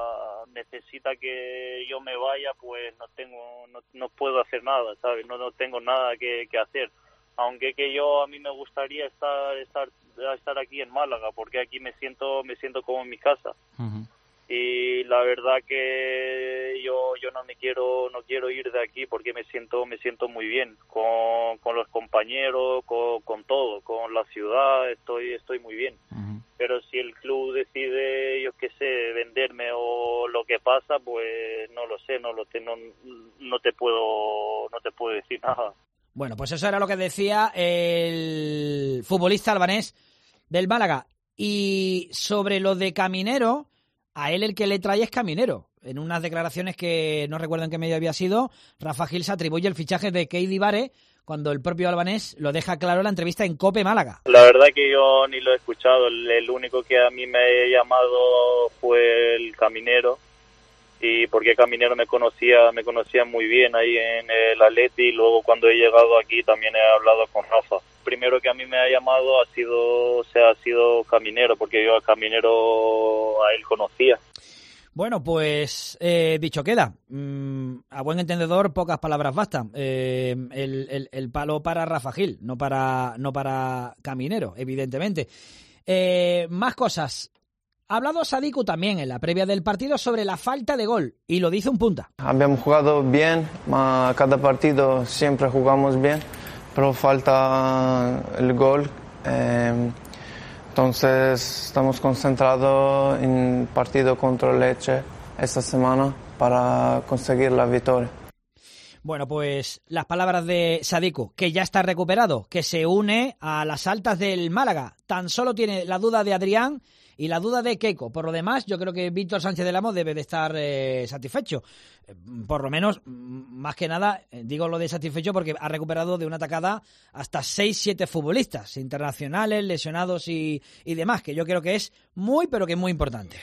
G: que yo me vaya, pues no puedo hacer nada, ¿sabes? No tengo nada que hacer. Aunque a mí me gustaría estar aquí en Málaga, porque aquí me siento como en mi casa. Uh-huh. Y la verdad que yo no quiero ir de aquí porque me siento muy bien con los compañeros, con todo, con la ciudad, estoy muy bien. Uh-huh. Pero si el club decide, yo qué sé, venderme o lo que pasa, pues no lo sé, no te puedo decir nada.
C: Bueno, pues eso era lo que decía el futbolista albanés del Málaga. Y sobre lo de Caminero, a él el que le trae es Caminero. En unas declaraciones que no recuerdo en qué medio había sido, Rafa Gil se atribuye el fichaje de Keidi Bare cuando el propio albanés lo deja claro en la entrevista en COPE Málaga.
G: La verdad que yo ni lo he escuchado. El único que a mí me ha llamado fue el Caminero, y porque Caminero me conocía muy bien ahí en el Atleti, y luego cuando he llegado aquí también he hablado con Rafa. Primero que a mí me ha llamado ha sido Caminero, porque yo a Caminero a él conocía.
C: Bueno, pues dicho queda. A buen entendedor, pocas palabras bastan. El palo para Rafa Gil, no para Caminero, evidentemente. Más cosas. Ha hablado Sadiku también en la previa del partido sobre la falta de gol, y lo dice un punta.
X: Habíamos jugado bien, cada partido siempre jugamos bien,
M: pero falta el gol. Entonces estamos concentrados en el partido contra Lecce esta semana para conseguir la victoria.
C: Bueno, pues las palabras de Sadiku, que ya está recuperado, que se une a las altas del Málaga. Tan solo tiene la duda de Adrián y la duda de Keco. Por lo demás, yo creo que Víctor Sánchez del Amo debe de estar satisfecho. Por lo menos, más que nada, digo lo de satisfecho porque ha recuperado de una tacada hasta 6-7 futbolistas internacionales, lesionados y demás, que yo creo que es muy, pero que muy importante.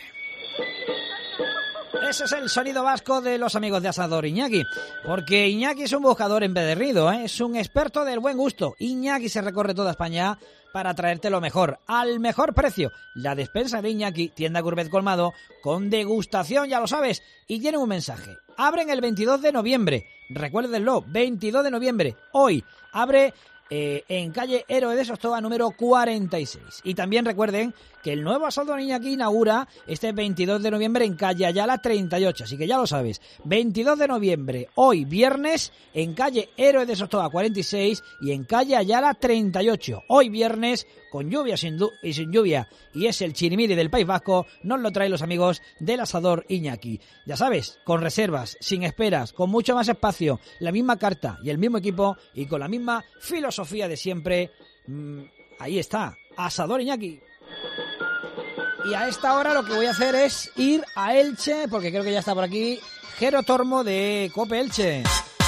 C: Ese es el sonido vasco de los amigos de Asador Iñaki, porque Iñaki es un buscador empedernido, es un experto del buen gusto. Iñaki se recorre toda España para traerte lo mejor, al mejor precio. La despensa de Iñaki, tienda Courbet Colmado, con degustación, ya lo sabes, y tienen un mensaje. Abren el 22 de noviembre, recuérdenlo, 22 de noviembre, hoy, abre en calle Héroe de Sostoa número 46. Y también recuerden que el nuevo Asador Iñaki inaugura este 22 de noviembre en calle Ayala 38, así que ya lo sabes, 22 de noviembre, hoy viernes, en calle Héroe de Sostoa 46 y en calle Ayala 38, hoy viernes, con lluvia y sin lluvia, y es el chirimiri del País Vasco, nos lo traen los amigos del Asador Iñaki. Ya sabes, con reservas, sin esperas, con mucho más espacio, la misma carta y el mismo equipo y con la misma filosofía de siempre. Ahí está, Asador Iñaki. Y a esta hora lo que voy a hacer es ir a Elche, porque creo que ya está por aquí Jero Tormo de COPE Elche.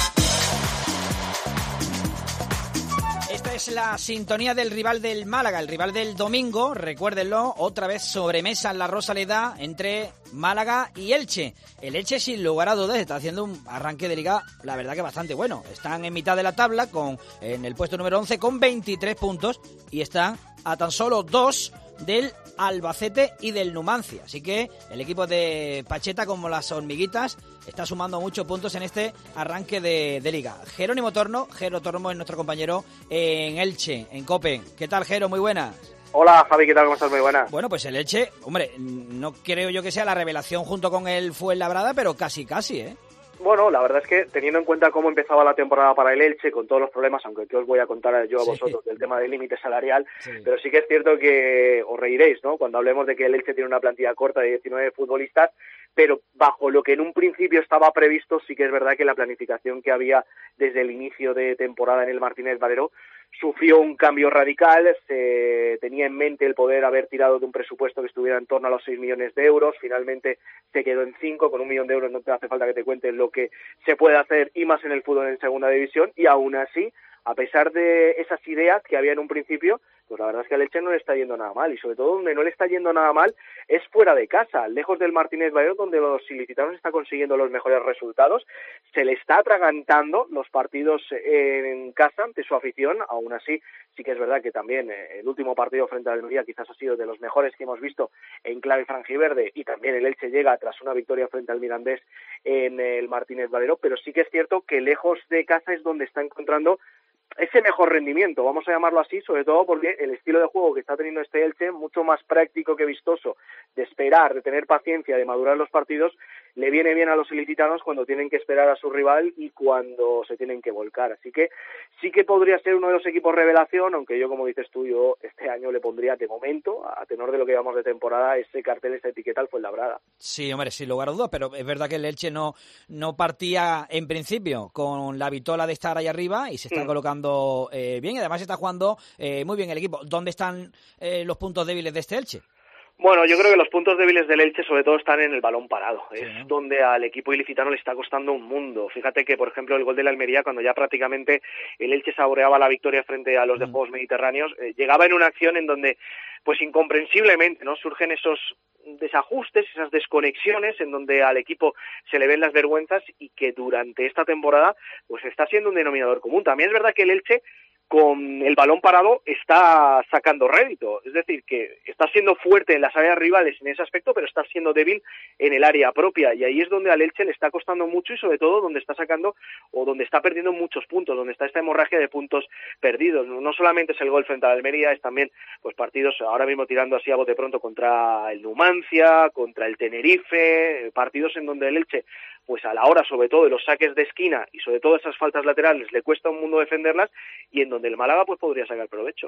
C: Esta es la sintonía del rival del Málaga, el rival del domingo, recuérdenlo, otra vez sobremesa en la Rosaleda entre Málaga y Elche. El Elche, sin lugar a dudas, está haciendo un arranque de liga, la verdad que bastante bueno. Están en mitad de la tabla, en el puesto número 11 con 23 puntos y están a tan solo 2 del Albacete y del Numancia. Así que el equipo de Pacheta, como las hormiguitas, está sumando muchos puntos en este arranque de liga. Jerónimo Tormo es nuestro compañero en Elche, en COPE. ¿Qué tal, Jero? Muy buenas.
N: Hola, Javi, ¿qué tal? ¿Cómo estás? Muy buenas.
C: Bueno, pues el Elche, hombre, no creo yo que sea la revelación junto con el Fuenlabrada, pero casi, ¿eh?
N: Bueno, la verdad es que teniendo en cuenta cómo empezaba la temporada para el Elche, con todos los problemas, aunque aquí os voy a contar yo a vosotros del tema del límite salarial, pero sí que es cierto que os reiréis, ¿no?, cuando hablemos de que el Elche tiene una plantilla corta de 19 futbolistas, pero bajo lo que en un principio estaba previsto, sí que es verdad que la planificación que había desde el inicio de temporada en el Martínez Valero sufrió un cambio radical. Se tenía en mente el poder haber tirado de un presupuesto que estuviera en torno a los 6 millones de euros, finalmente se quedó en 5, con 1 millón de euros no te hace falta que te cuente lo que se puede hacer, y más en el fútbol en segunda división, y aún así, a pesar de esas ideas que había en un principio, pues la verdad es que al Elche no le está yendo nada mal, y sobre todo donde no le está yendo nada mal es fuera de casa, lejos del Martínez Valero, donde los ilicitanos están consiguiendo los mejores resultados. Se le está atragantando los partidos en casa ante su afición. Aún así, sí que es verdad que también el último partido frente a Almería quizás ha sido de los mejores que hemos visto en clave franjiverde, y también el Elche llega tras una victoria frente al Mirandés en el Martínez Valero, pero sí que es cierto que lejos de casa es donde está encontrando ese mejor rendimiento, vamos a llamarlo así, sobre todo porque el estilo de juego que está teniendo este Elche, mucho más práctico que vistoso, de esperar, de tener paciencia, de madurar los partidos, le viene bien a los ilicitanos cuando tienen que esperar a su rival y cuando se tienen que volcar. Así que sí que podría ser uno de los equipos revelación, aunque yo, como dices tú, yo este año le pondría de momento, a tenor de lo que llevamos de temporada, ese cartel, esa etiqueta al Fuenlabrada. Sí,
C: hombre, sin lugar a dudas, pero es verdad que el Elche no partía en principio con la vitola de estar ahí arriba y se está colocando bien, y además está jugando muy bien el equipo. ¿Dónde están los puntos débiles de este Elche?
N: Bueno, yo creo que los puntos débiles del Elche sobre todo están en el balón parado. Es donde al equipo ilicitano le está costando un mundo. Fíjate que, por ejemplo, el gol de la Almería, cuando ya prácticamente el Elche saboreaba la victoria frente a los de Juegos Mediterráneos, llegaba en una acción en donde, pues incomprensiblemente, ¿no?, surgen esos desajustes, esas desconexiones en donde al equipo se le ven las vergüenzas, y que durante esta temporada pues está siendo un denominador común. También es verdad que el Elche con el balón parado está sacando rédito, es decir, que está siendo fuerte en las áreas rivales en ese aspecto, pero está siendo débil en el área propia, y ahí es donde al Elche le está costando mucho y sobre todo donde está sacando o donde está perdiendo muchos puntos, donde está esta hemorragia de puntos perdidos. No solamente es el gol frente al Almería, es también pues partidos ahora mismo tirando así a bote pronto contra el Numancia, contra el Tenerife, partidos en donde el Elche pues a la hora sobre todo de los saques de esquina y sobre todo esas faltas laterales le cuesta un mundo defenderlas, y en donde el Málaga pues podría sacar provecho.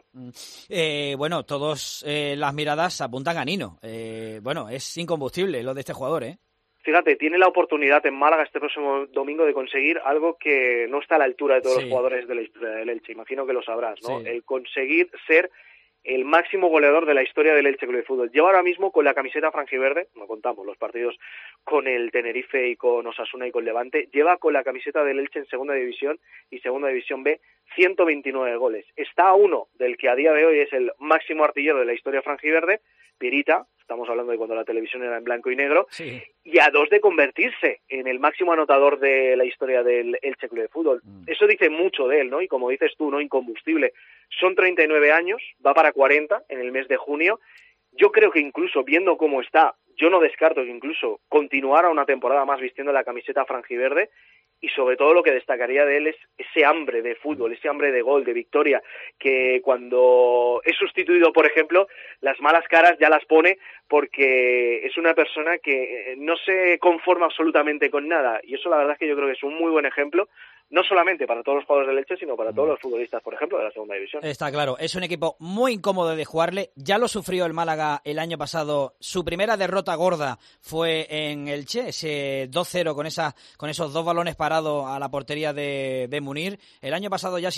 C: Bueno, todas las miradas apuntan a Nino. Bueno, es incombustible lo de este jugador, ¿eh?
N: Fíjate, tiene la oportunidad en Málaga este próximo domingo de conseguir algo que no está a la altura de todos los jugadores de la historia del Elche, imagino que lo sabrás, ¿no?
C: Sí.
N: El conseguir ser el máximo goleador de la historia del Elche Club de Fútbol. Lleva ahora mismo con la camiseta franjiverde, no contamos los partidos con el Tenerife y con Osasuna y con Levante, lleva con la camiseta del Elche en Segunda División y Segunda División B 129 goles. Está a uno del que a día de hoy es el máximo artillero de la historia franjiverde, Pirita, estamos hablando de cuando la televisión era en blanco y negro,
C: sí,
N: y a dos de convertirse en el máximo anotador de la historia del Elche Club de Fútbol. Eso dice mucho de él, ¿no? Y como dices tú, ¿no? Incombustible. Son 39 años, va para 40 en el mes de junio. Yo creo que incluso viendo cómo está, yo no descarto que incluso continuara una temporada más vistiendo la camiseta franjiverde, y sobre todo lo que destacaría de él es ese hambre de fútbol, ese hambre de gol, de victoria, que cuando es sustituido, por ejemplo, las malas caras ya las pone, porque es una persona que no se conforma absolutamente con nada, y eso la verdad es que yo creo que es un muy buen ejemplo, no solamente para todos los jugadores del Elche, sino para todos los futbolistas, por ejemplo, de la Segunda División.
C: Está claro, es un equipo muy incómodo de jugarle. Ya lo sufrió el Málaga el año pasado. Su primera derrota gorda fue en Elche, ese 2-0 con esos dos balones parados a la portería de Munir. El año pasado ya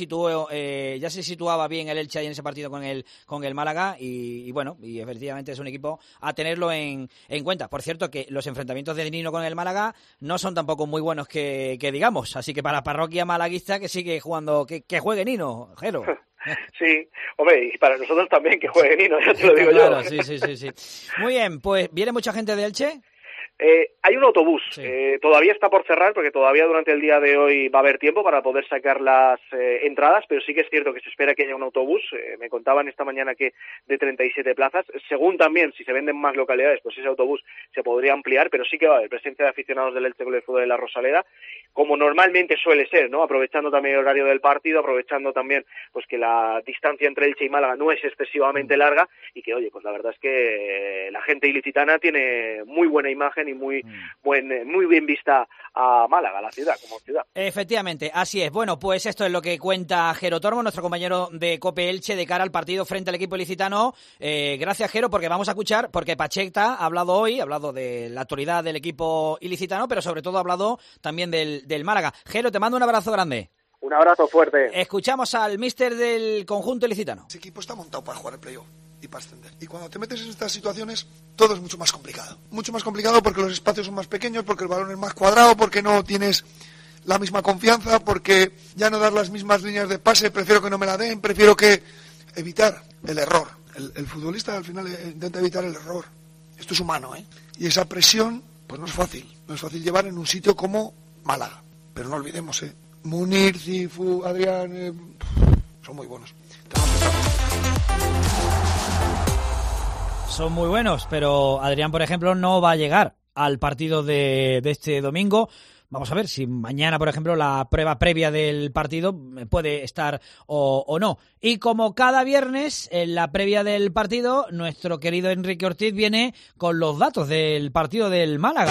C: se situaba bien el Elche ahí en ese partido con el Málaga, y bueno, y efectivamente es un equipo a tenerlo en cuenta. Por cierto, que los enfrentamientos de Nino con el Málaga no son tampoco muy buenos que digamos, así que para la parroquia malaguista que sigue jugando, que juegue Nino, Jero.
N: Sí, hombre, y para nosotros también que juegue Nino, ya te lo digo
C: claro,
N: yo.
C: Sí. Muy bien, pues ¿viene mucha gente de Elche?
N: Hay un autobús,
C: Sí.
N: Todavía está por cerrar porque todavía durante el día de hoy va a haber tiempo para poder sacar las entradas, pero sí que es cierto que se espera que haya un autobús. Me contaban esta mañana que de 37 plazas, según también si se venden más localidades, pues ese autobús se podría ampliar, pero sí que va a haber presencia de aficionados del Elche Club de Fútbol de la Rosaleda, como normalmente suele ser, ¿no? Aprovechando también el horario del partido, aprovechando también pues que la distancia entre Elche y Málaga no es excesivamente larga, y que, oye, pues la verdad es que la gente ilicitana tiene muy buena imagen y muy bien vista a Málaga, la ciudad, como ciudad.
C: Efectivamente, así es. Bueno, pues esto es lo que cuenta Jero Tormo, nuestro compañero de COPE Elche, de cara al partido frente al equipo ilicitano. Gracias, Jero, porque vamos a escuchar, porque Pacheta ha hablado de la actualidad del equipo ilicitano, pero sobre todo ha hablado también del Málaga. Jero, te mando un abrazo grande.
N: Un abrazo fuerte.
C: Escuchamos al míster del conjunto ilicitano.
F: Ese equipo está montado para jugar el playoff y para ascender. Y cuando te metes en estas situaciones, todo es mucho más complicado. Mucho más complicado porque los espacios son más pequeños, porque el balón es más cuadrado, porque no tienes la misma confianza, porque ya no dar las mismas líneas de pase, prefiero que no me la den, prefiero que evitar el error. El futbolista al final intenta evitar el error. Esto es humano, ¿eh? Y esa presión, pues no es fácil. No es fácil llevar en un sitio como Málaga. Pero no olvidemos, Munir, Cifu, Adrián, son muy buenos.
C: Son muy buenos, pero Adrián, por ejemplo, no va a llegar al partido de este domingo. Vamos a ver si mañana, por ejemplo, la prueba previa del partido puede estar o no. Y como cada viernes, en la previa del partido, nuestro querido Enrique Ortiz viene con los datos del partido del Málaga.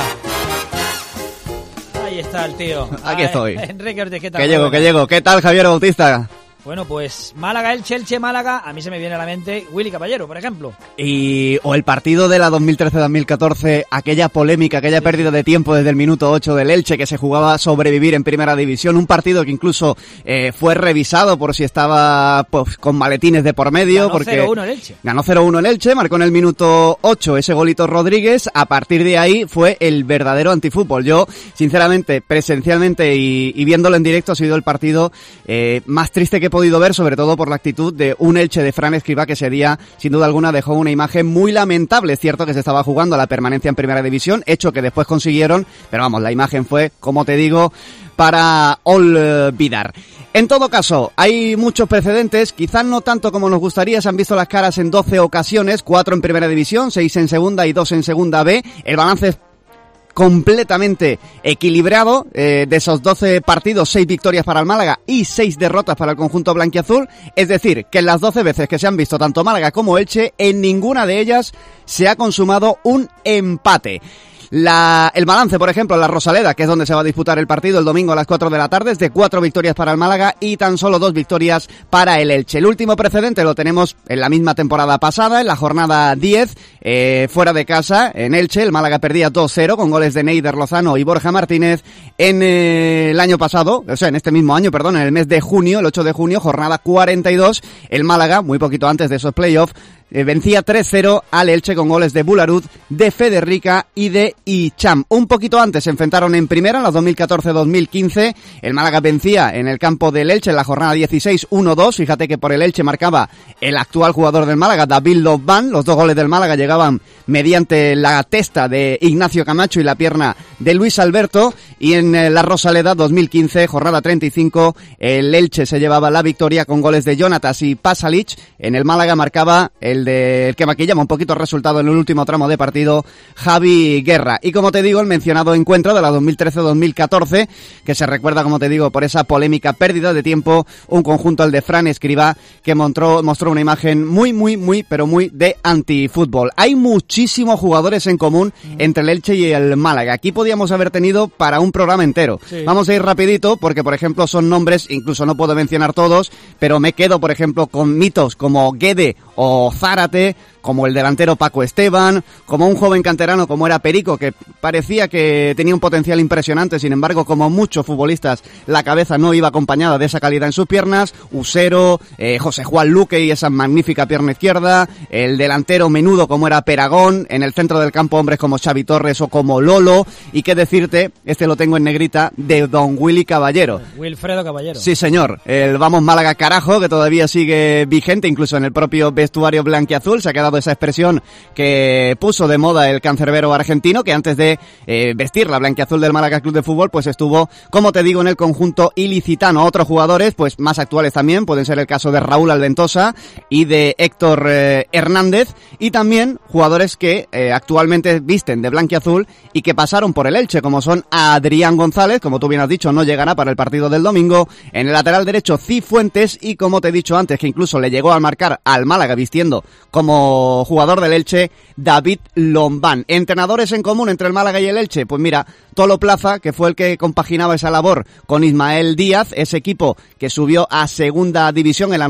C: Ahí está el tío.
O: Aquí estoy.
C: Enrique Ortiz, ¿qué tal?
O: Que llego. ¿Qué tal, Javier Bautista?
C: Bueno, pues Málaga-Elche, Elche-Málaga, a mí se me viene a la mente Willy Caballero, por ejemplo.
O: O el partido de la 2013-2014, aquella polémica, aquella pérdida de tiempo desde el minuto 8 del Elche, que se jugaba a sobrevivir en Primera División, un partido que incluso fue revisado por si estaba pues, con maletines de por medio.
C: Ganó 0-1 el Elche.
O: Ganó 0-1 el Elche, marcó en el minuto 8 ese golito Rodríguez. A partir de ahí fue el verdadero antifútbol. Yo, sinceramente, presencialmente y viéndolo en directo, ha sido el partido más triste que he podido ver, sobre todo por la actitud de un Elche de Fran Escribá, que ese día, sin duda alguna, dejó una imagen muy lamentable. Es cierto que se estaba jugando a la permanencia en Primera División, hecho que después consiguieron, pero vamos, la imagen fue, como te digo, para olvidar. En todo caso, hay muchos precedentes, quizás no tanto como nos gustaría. Se han visto las caras en 12 ocasiones, 4 en Primera División, 6 en Segunda y 2 en Segunda B. El balance es completamente equilibrado. De esos 12 partidos, 6 victorias para el Málaga y 6 derrotas para el conjunto blanquiazul. Es decir, que en las 12 veces que se han visto tanto Málaga como Elche, en ninguna de ellas se ha consumado un empate. El balance, por ejemplo, en la Rosaleda, que es donde se va a disputar el partido el domingo a las 4 de la tarde, es de 4 victorias para el Málaga y tan solo 2 victorias para el Elche. El último precedente lo tenemos en la misma temporada pasada, en la jornada 10, fuera de casa, en Elche. El Málaga perdía 2-0 con goles de Neider Lozano y Borja Martínez. En el año pasado, o sea, en este mismo año, perdón, en el mes de junio, el 8 de junio, jornada 42, el Málaga, muy poquito antes de esos playoffs, vencía 3-0 al Elche con goles de Bularud, de Federica y de Icham. Un poquito antes se enfrentaron en primera, en la 2014-2015. El Málaga vencía en el campo del Elche en la jornada 16 1-2. Fíjate que por el Elche marcaba el actual jugador del Málaga, David Lobban. Los 2 goles del Málaga llegaban mediante la testa de Ignacio Camacho y la pierna de Luis Alberto. Y en la Rosaleda 2015, jornada 35, el Elche se llevaba la victoria con goles de Jonatas y Pasalic. En el Málaga marcaba el que maquillaba un poquito el resultado en el último tramo de partido, Javi Guerra. Y como te digo, el mencionado encuentro de la 2013-2014, que se recuerda, como te digo, por esa polémica pérdida de tiempo, un conjunto, el de Fran Escribá, que mostró una imagen muy de antifútbol. Hay muchísimos jugadores en común entre el Elche y el Málaga. Aquí podíamos haber tenido para un programa entero. Sí. Vamos a ir rapidito, porque por ejemplo son nombres, incluso no puedo mencionar todos, pero me quedo por ejemplo con mitos como Guede o Zárate, como el delantero Paco Esteban, como un joven canterano como era Perico, que parecía que tenía un potencial impresionante, sin embargo, como muchos futbolistas, la cabeza no iba acompañada de esa calidad en sus piernas. Usero, José Juan Luque y esa magnífica pierna izquierda, el delantero menudo como era Peragón, en el centro del campo hombres como Xavi Torres o como Lolo, y qué decirte, este lo tengo en negrita, de Don Willy Caballero.
C: Wilfredo Caballero.
O: Sí, señor, el Vamos Málaga carajo, que todavía sigue vigente, incluso en el propio vestuario blanquiazul, se ha quedado esa expresión que puso de moda el cancerbero argentino, que antes de vestir la blanquiazul del Málaga Club de Fútbol, pues estuvo, como te digo, en el conjunto ilicitano. Otros jugadores, pues más actuales también, pueden ser el caso de Raúl Alventosa y de Héctor Hernández, y también jugadores que actualmente visten de blanquiazul y que pasaron por el Elche, como son Adrián González, como tú bien has dicho, no llegará para el partido del domingo. En el lateral derecho, Cifuentes, y como te he dicho antes, que incluso le llegó a marcar al Málaga vistiendo como jugador del Elche, David Lombán. Entrenadores en común entre el Málaga y el Elche, pues mira, Tolo Plaza, que fue el que compaginaba esa labor con Ismael Díaz, ese equipo que subió a segunda división en la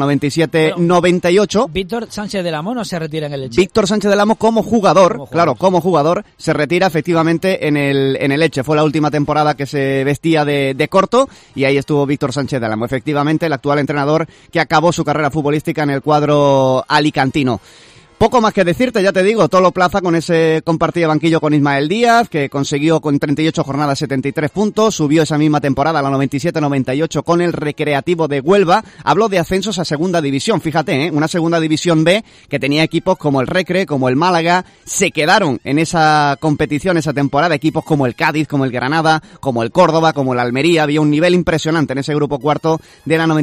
O: 97-98.
C: Víctor Sánchez del Amo no se retira en el Elche.
O: Víctor Sánchez del Amo como jugador, como jugador, se retira efectivamente en el Elche. Fue la última temporada que se vestía de corto y ahí estuvo Víctor Sánchez del Amo, efectivamente el actual entrenador que acabó su carrera futbolística en el cuadro alicantino. Poco más que decirte, ya te digo, Tolo Plaza con ese compartido banquillo con Ismael Díaz, que consiguió con 38 jornadas 73 puntos, subió esa misma temporada a la 97-98 con el Recreativo de Huelva. Habló de ascensos a segunda división, fíjate, una segunda división B que tenía equipos como el Recre, como el Málaga, se quedaron en esa competición esa temporada, equipos como el Cádiz, como el Granada, como el Córdoba, como el Almería. Había un nivel impresionante en ese grupo cuarto de la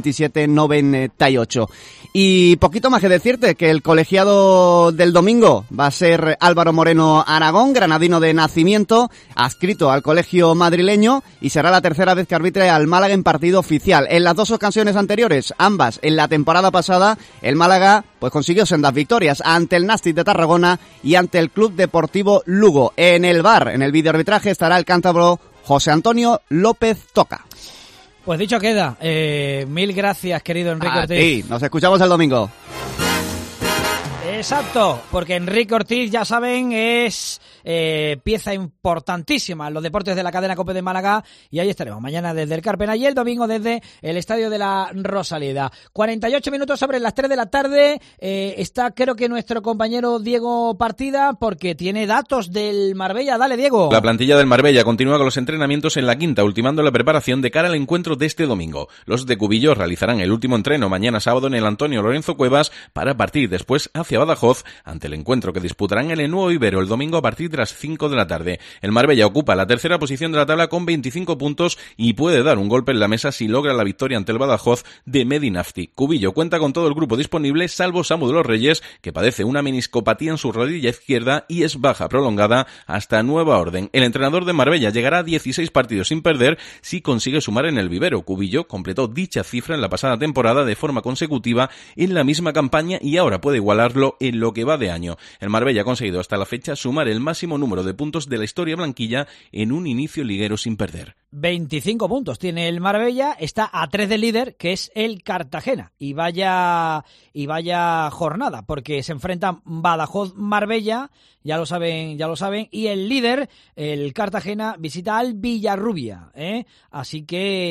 O: 97-98. Y poquito más que decirte, que el colegiado del domingo va a ser Álvaro Moreno Aragón, granadino de nacimiento, adscrito al colegio madrileño, y será la tercera vez que arbitre al Málaga en partido oficial. En las 2 ocasiones anteriores, ambas en la temporada pasada, el Málaga pues consiguió sendas victorias ante el Nàstic de Tarragona y ante el Club Deportivo Lugo. En el VAR, en el videoarbitraje, estará el cántabro José Antonio López Toca.
C: Pues dicho queda, mil gracias, querido Enrique Ortiz.
O: Sí, nos escuchamos el domingo.
C: Exacto, porque Enrique Ortiz, ya saben, es pieza importantísima en los deportes de la cadena COPE de Málaga, y ahí estaremos mañana desde el Carpena y el domingo desde el Estadio de la Rosaleda. 48 minutos sobre las 3 de la tarde, está creo que nuestro compañero Diego Partida, porque tiene datos del Marbella. Dale, Diego.
P: La plantilla del Marbella continúa con los entrenamientos en la quinta, ultimando la preparación de cara al encuentro de este domingo. Los de Cubillos realizarán el último entreno mañana sábado en el Antonio Lorenzo Cuevas para partir después hacia Badajoz ante el encuentro que disputarán en el Nuevo Ibero el domingo a partir de las 5 de la tarde. El Marbella ocupa la tercera posición de la tabla con 25 puntos y puede dar un golpe en la mesa si logra la victoria ante el Badajoz de Medinafti. Cubillo cuenta con todo el grupo disponible salvo Samu de los Reyes, que padece una meniscopatía en su rodilla izquierda y es baja prolongada hasta nueva orden. El entrenador de Marbella llegará a 16 partidos sin perder si consigue sumar en el vivero. Cubillo completó dicha cifra en la pasada temporada de forma consecutiva en la misma campaña y ahora puede igualarlo en lo que va de año. El Marbella ha conseguido hasta la fecha sumar el máximo número de puntos de la historia blanquilla en un inicio liguero sin perder.
C: 25 puntos tiene el Marbella, está a 3 del líder, que es el Cartagena, y vaya jornada, porque se enfrentan Badajoz-Marbella, ya lo saben, y el líder, el Cartagena, visita al Villarrubia, así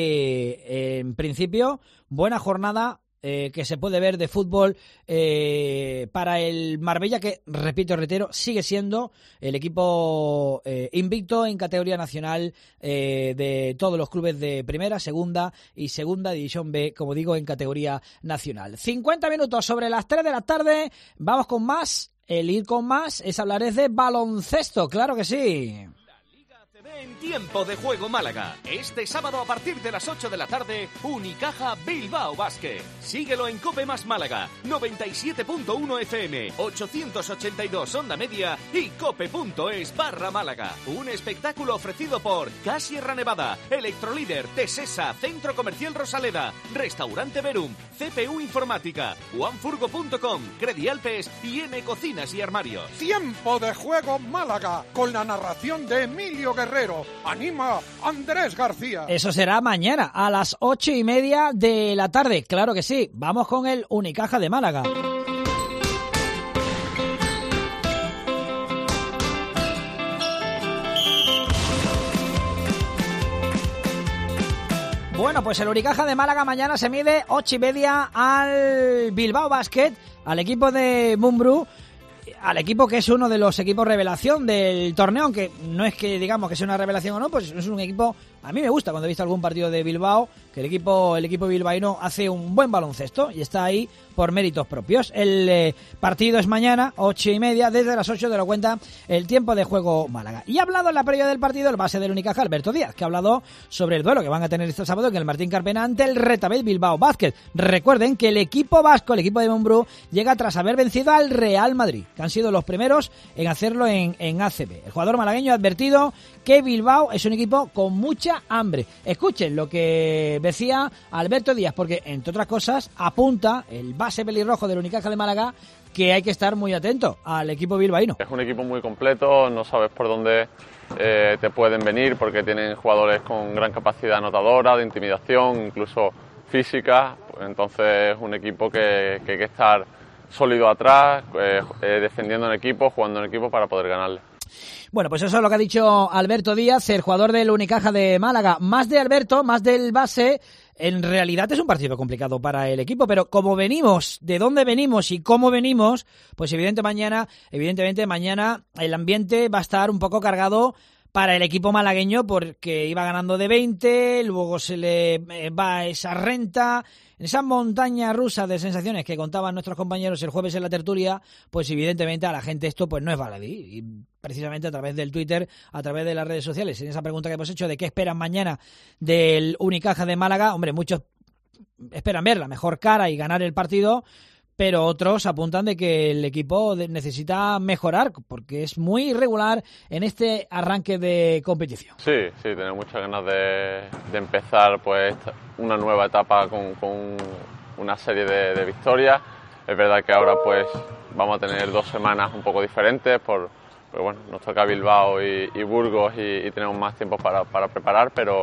C: que en principio buena jornada que se puede ver de fútbol para el Marbella, que, reitero, sigue siendo el equipo invicto en categoría nacional de todos los clubes de primera, segunda y segunda división B, como digo, en categoría nacional. 50 minutos sobre las 3 de la tarde, vamos con más. El ir con más es hablar de baloncesto, claro que sí.
B: En tiempo de juego Málaga. Este sábado a partir de las 8 de la tarde, Unicaja Bilbao Basket. Síguelo en COPE más Málaga, 97.1 FM, 882 onda media y cope.es/Málaga. Un espectáculo ofrecido por Sierra Nevada, Electrolíder, Tesesa, Centro Comercial Rosaleda, Restaurante Verum, CPU Informática, OneFurgo.com, Credialpes y M Cocinas y Armarios.
L: Tiempo de juego Málaga, con la narración de Emilio Guerrero. Anima Andrés García.
C: Eso será mañana a las 8:30 de la tarde. Claro que sí. Vamos con el Unicaja de Málaga. Bueno, pues el Unicaja de Málaga mañana se mide 8:30 al Bilbao Basket, al equipo de Mumbrú, al equipo que es uno de los equipos revelación del torneo, aunque no es que digamos que sea una revelación o no, pues es un equipo, a mí me gusta cuando he visto algún partido de Bilbao, que el equipo bilbaíno hace un buen baloncesto y está ahí por méritos propios. El partido es mañana, 8:30, desde las 8 de la cuenta el tiempo de juego Málaga. Y ha hablado en la previa del partido el base del Unicaja, Alberto Díaz, que ha hablado sobre el duelo que van a tener este sábado en el Martín Carpena ante el Retabet Bilbao Basket. Recuerden que el equipo vasco, el equipo de Mumbrú, llega tras haber vencido al Real Madrid, que han sido los primeros en hacerlo en ACB. El jugador malagueño ha advertido que Bilbao es un equipo con mucha hambre. Escuchen lo que decía Alberto Díaz, porque entre otras cosas apunta el base pelirrojo del Unicaja de Málaga que hay que estar muy atento al equipo bilbaíno.
I: Es un equipo muy completo, no sabes por dónde te pueden venir, porque tienen jugadores con gran capacidad anotadora, de intimidación, incluso física. Entonces es un equipo que hay que estar sólido atrás, defendiendo en equipo, jugando en equipo para poder ganarle.
C: Bueno, pues eso es lo que ha dicho Alberto Díaz, el jugador del Unicaja de Málaga. Más de Alberto, más del base, en realidad es un partido complicado para el equipo, pero como venimos, de dónde venimos y cómo venimos, pues evidentemente mañana el ambiente va a estar un poco cargado para el equipo malagueño, porque iba ganando de 20, luego se le va esa renta, en esa montaña rusa de sensaciones que contaban nuestros compañeros el jueves en la tertulia, pues evidentemente a la gente esto pues no es baladí. Y precisamente a través del Twitter, a través de las redes sociales, en esa pregunta que hemos hecho de qué esperan mañana del Unicaja de Málaga, hombre, muchos esperan ver la mejor cara y ganar el partido, pero otros apuntan de que el equipo necesita mejorar porque es muy irregular en este arranque de competición.
I: Sí, tenemos muchas ganas de empezar pues una nueva etapa con una serie de victorias. Es verdad que ahora pues vamos a tener 2 semanas un poco diferentes, pero bueno, nos toca Bilbao y Burgos y tenemos más tiempo para preparar, pero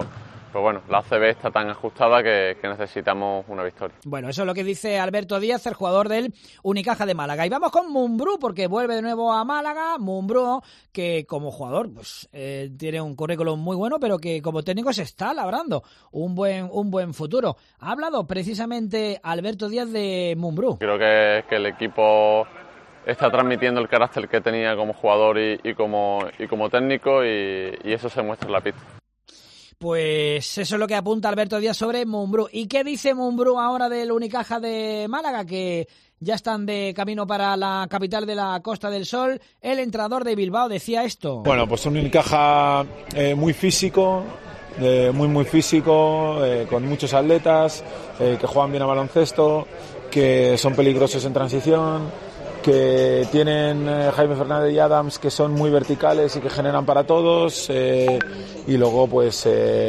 I: Pero bueno, la ACB está tan ajustada que necesitamos una victoria.
C: Bueno, eso es lo que dice Alberto Díaz, el jugador del Unicaja de Málaga. Y vamos con Mumbrú, porque vuelve de nuevo a Málaga. Mumbrú, que como jugador pues tiene un currículum muy bueno, pero que como técnico se está labrando un buen futuro. Ha hablado precisamente Alberto Díaz de Mumbrú.
I: Creo que el equipo está transmitiendo el carácter que tenía como jugador y como técnico, y eso se muestra en la pista.
C: Pues eso es lo que apunta Alberto Díaz sobre Mumbrú. ¿Y qué dice Mumbrú ahora del Unicaja de Málaga? Que ya están de camino para la capital de la Costa del Sol. El entrenador de Bilbao decía esto.
Q: Bueno, pues un Unicaja muy físico, muy físico, con muchos atletas, que juegan bien a baloncesto, que son peligrosos en transición, que tienen Jaime Fernández y Adams, que son muy verticales y que generan para todos, y luego pues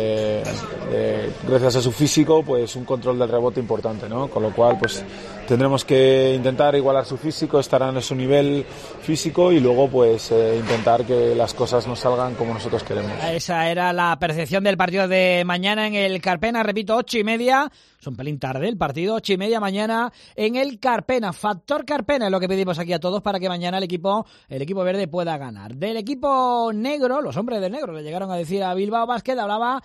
Q: gracias a su físico pues un control del rebote importante, ¿no? Con lo cual pues tendremos que intentar igualar su físico, estarán en su nivel físico, y luego pues intentar que las cosas nos salgan como nosotros queremos.
C: Esa era la percepción del partido de mañana en el Carpena, repito, 8:30. Es un pelín tarde el partido, 8:30 mañana en el Carpena. Factor Carpena es lo que pedimos aquí a todos para que mañana el equipo verde pueda ganar. Del equipo negro, los hombres del negro le llegaron a decir a Bilbao Basket, hablaba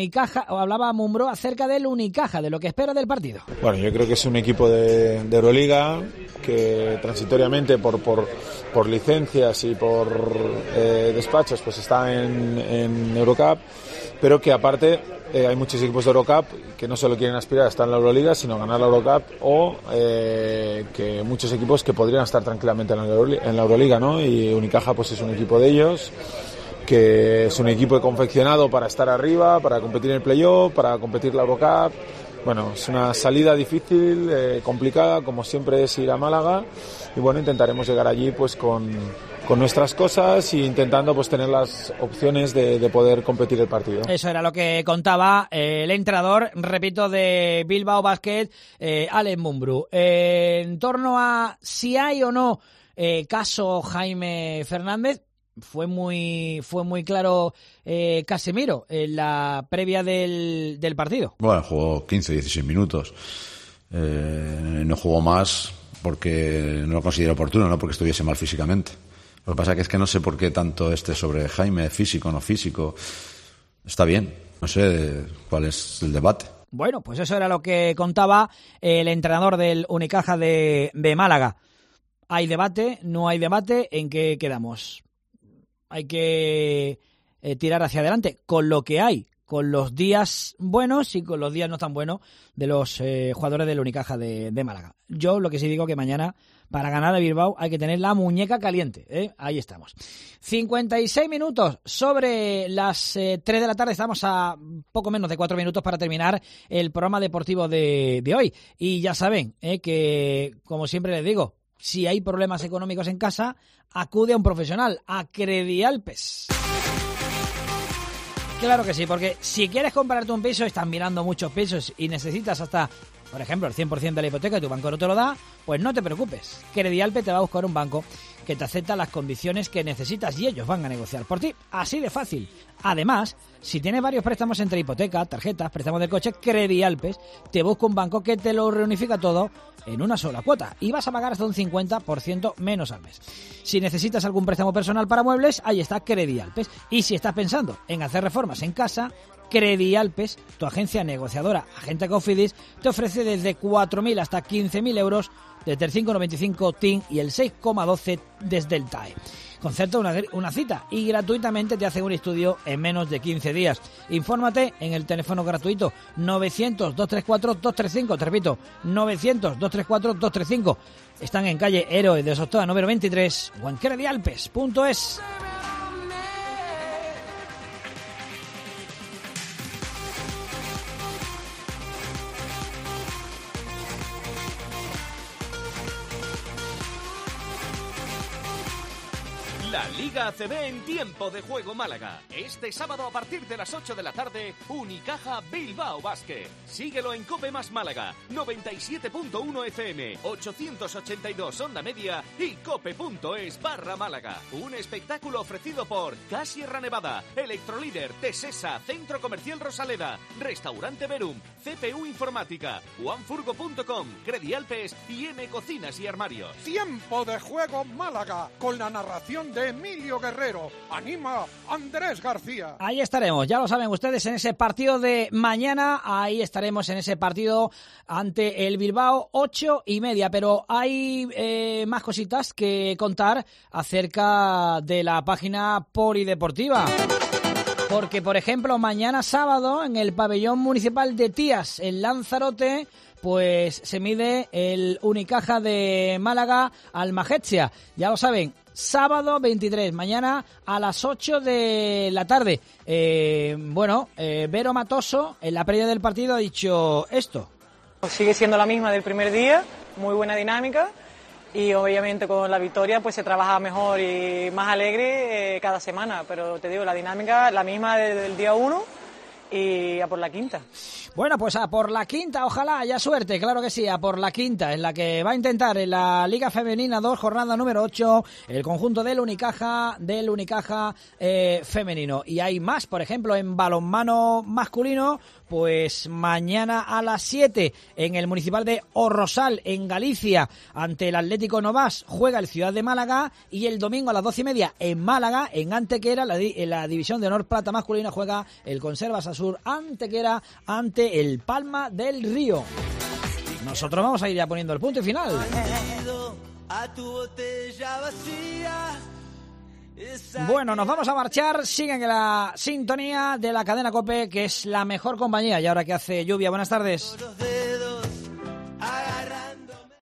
C: Mumbrú acerca del Unicaja, de lo que espera del partido.
Q: Bueno, yo creo que es un equipo de Euroliga que transitoriamente por licencias y por despachos pues está en Eurocup, pero que aparte hay muchos equipos de Eurocup que no solo quieren aspirar a estar en la Euroliga, sino ganar la Eurocup, o que muchos equipos que podrían estar tranquilamente en la Euroliga, ¿no? Y Unicaja pues es un equipo de ellos, que es un equipo confeccionado para estar arriba, para competir en el playoff, para competir la Eurocup. Bueno, es una salida difícil, complicada, como siempre es ir a Málaga, y bueno, intentaremos llegar allí pues con nuestras cosas e intentando pues tener las opciones de poder competir el partido.
C: Eso era lo que contaba el entrenador, repito, de Bilbao Basket, Alen Mumbrú. En torno a si hay o no caso Jaime Fernández, fue muy claro Casemiro en la previa del partido.
R: Bueno, jugó 15-16 minutos. No jugó más porque no lo considero oportuno, no porque estuviese mal físicamente. Lo que pasa es que no sé por qué tanto sobre Jaime, físico, no físico. Está bien, no sé cuál es el debate.
C: Bueno, pues eso era lo que contaba el entrenador del Unicaja de Málaga. ¿Hay debate? ¿No hay debate? ¿En qué quedamos? Hay que tirar hacia adelante con lo que hay, con los días buenos y con los días no tan buenos de los jugadores del Unicaja de Málaga. Yo lo que sí digo que mañana, para ganar a Bilbao, hay que tener la muñeca caliente, ¿eh? Ahí estamos. 56 minutos sobre las 3 de la tarde. Estamos a poco menos de 4 minutos para terminar el programa deportivo de hoy. Y ya saben que, como siempre les digo, si hay problemas económicos en casa, acude a un profesional, a Credialpes. Claro que sí, porque si quieres comprarte un piso, estás mirando muchos pisos y necesitas hasta, por ejemplo, el 100% de la hipoteca y tu banco no te lo da, pues no te preocupes. Credialpes te va a buscar un banco que te acepta las condiciones que necesitas y ellos van a negociar por ti. Así de fácil. Además, si tienes varios préstamos entre hipoteca, tarjetas, préstamos de coche, Credialpes te busca un banco que te lo reunifica todo en una sola cuota y vas a pagar hasta un 50% menos al mes. Si necesitas algún préstamo personal para muebles, ahí está Credialpes. Y si estás pensando en hacer reformas en casa, Credialpes, tu agencia negociadora, agente Cofidis, te ofrece desde 4.000 hasta 15.000 euros desde el 5,95 TIN y el 6,12 desde el TAE. Concerta una cita y gratuitamente te hacen un estudio en menos de 15 días. Infórmate en el teléfono gratuito 900-234-235. Te repito, 900-234-235. Están en calle Héroe de Sotoa número 23 o en credialpes.es.
B: La Liga ACB en tiempo de juego Málaga. Este sábado a partir de las 8 de la tarde, Unicaja Bilbao Basket. Síguelo en COPE más Málaga, 97.1 FM, 882 onda media y cope.es/Málaga. Un espectáculo ofrecido por Sierra Nevada, Electrolíder, Tesesa, Centro Comercial Rosaleda, Restaurante Verum, CPU Informática, OneFurgo.com, Credialpes y M Cocinas y Armarios.
L: Tiempo de juego Málaga, con la narración de Emilio Guerrero. Anima Andrés García.
C: Ahí estaremos, ya lo saben ustedes, en ese partido de mañana. Ahí estaremos en ese partido ante el Bilbao, 8:30. Pero hay más cositas que contar acerca de la página polideportiva. Porque, por ejemplo, mañana sábado, en el pabellón municipal de Tías, en Lanzarote, pues se mide el Unicaja de Málaga al Magetsia. Ya lo saben, sábado 23, mañana a las 8 de la tarde. Vero Matoso, en la previa del partido, ha dicho esto.
S: Sigue siendo la misma del primer día, muy buena dinámica. Y obviamente con la victoria pues se trabaja mejor y más alegre cada semana, pero te digo, la dinámica la misma desde el día 1 y a por la quinta.
C: Bueno, pues a por la quinta, ojalá haya suerte, claro que sí, a por la quinta, en la que va a intentar en la Liga Femenina 2, jornada número 8, el conjunto del Unicaja femenino. Y hay más, por ejemplo, en balonmano masculino, pues mañana a las 7 en el Municipal de Orrosal, en Galicia, ante el Atlético Novas, juega el Ciudad de Málaga, y el domingo a las 12:30 en Málaga, en Antequera, en la División de Honor Plata masculina, juega el Conservas Asur Antequera ante el Palma del Río. Nosotros vamos a ir ya poniendo el punto y final. Bueno, nos vamos a marchar. Siguen en la sintonía de la cadena COPE, que es la mejor compañía. Y ahora que hace lluvia, buenas tardes.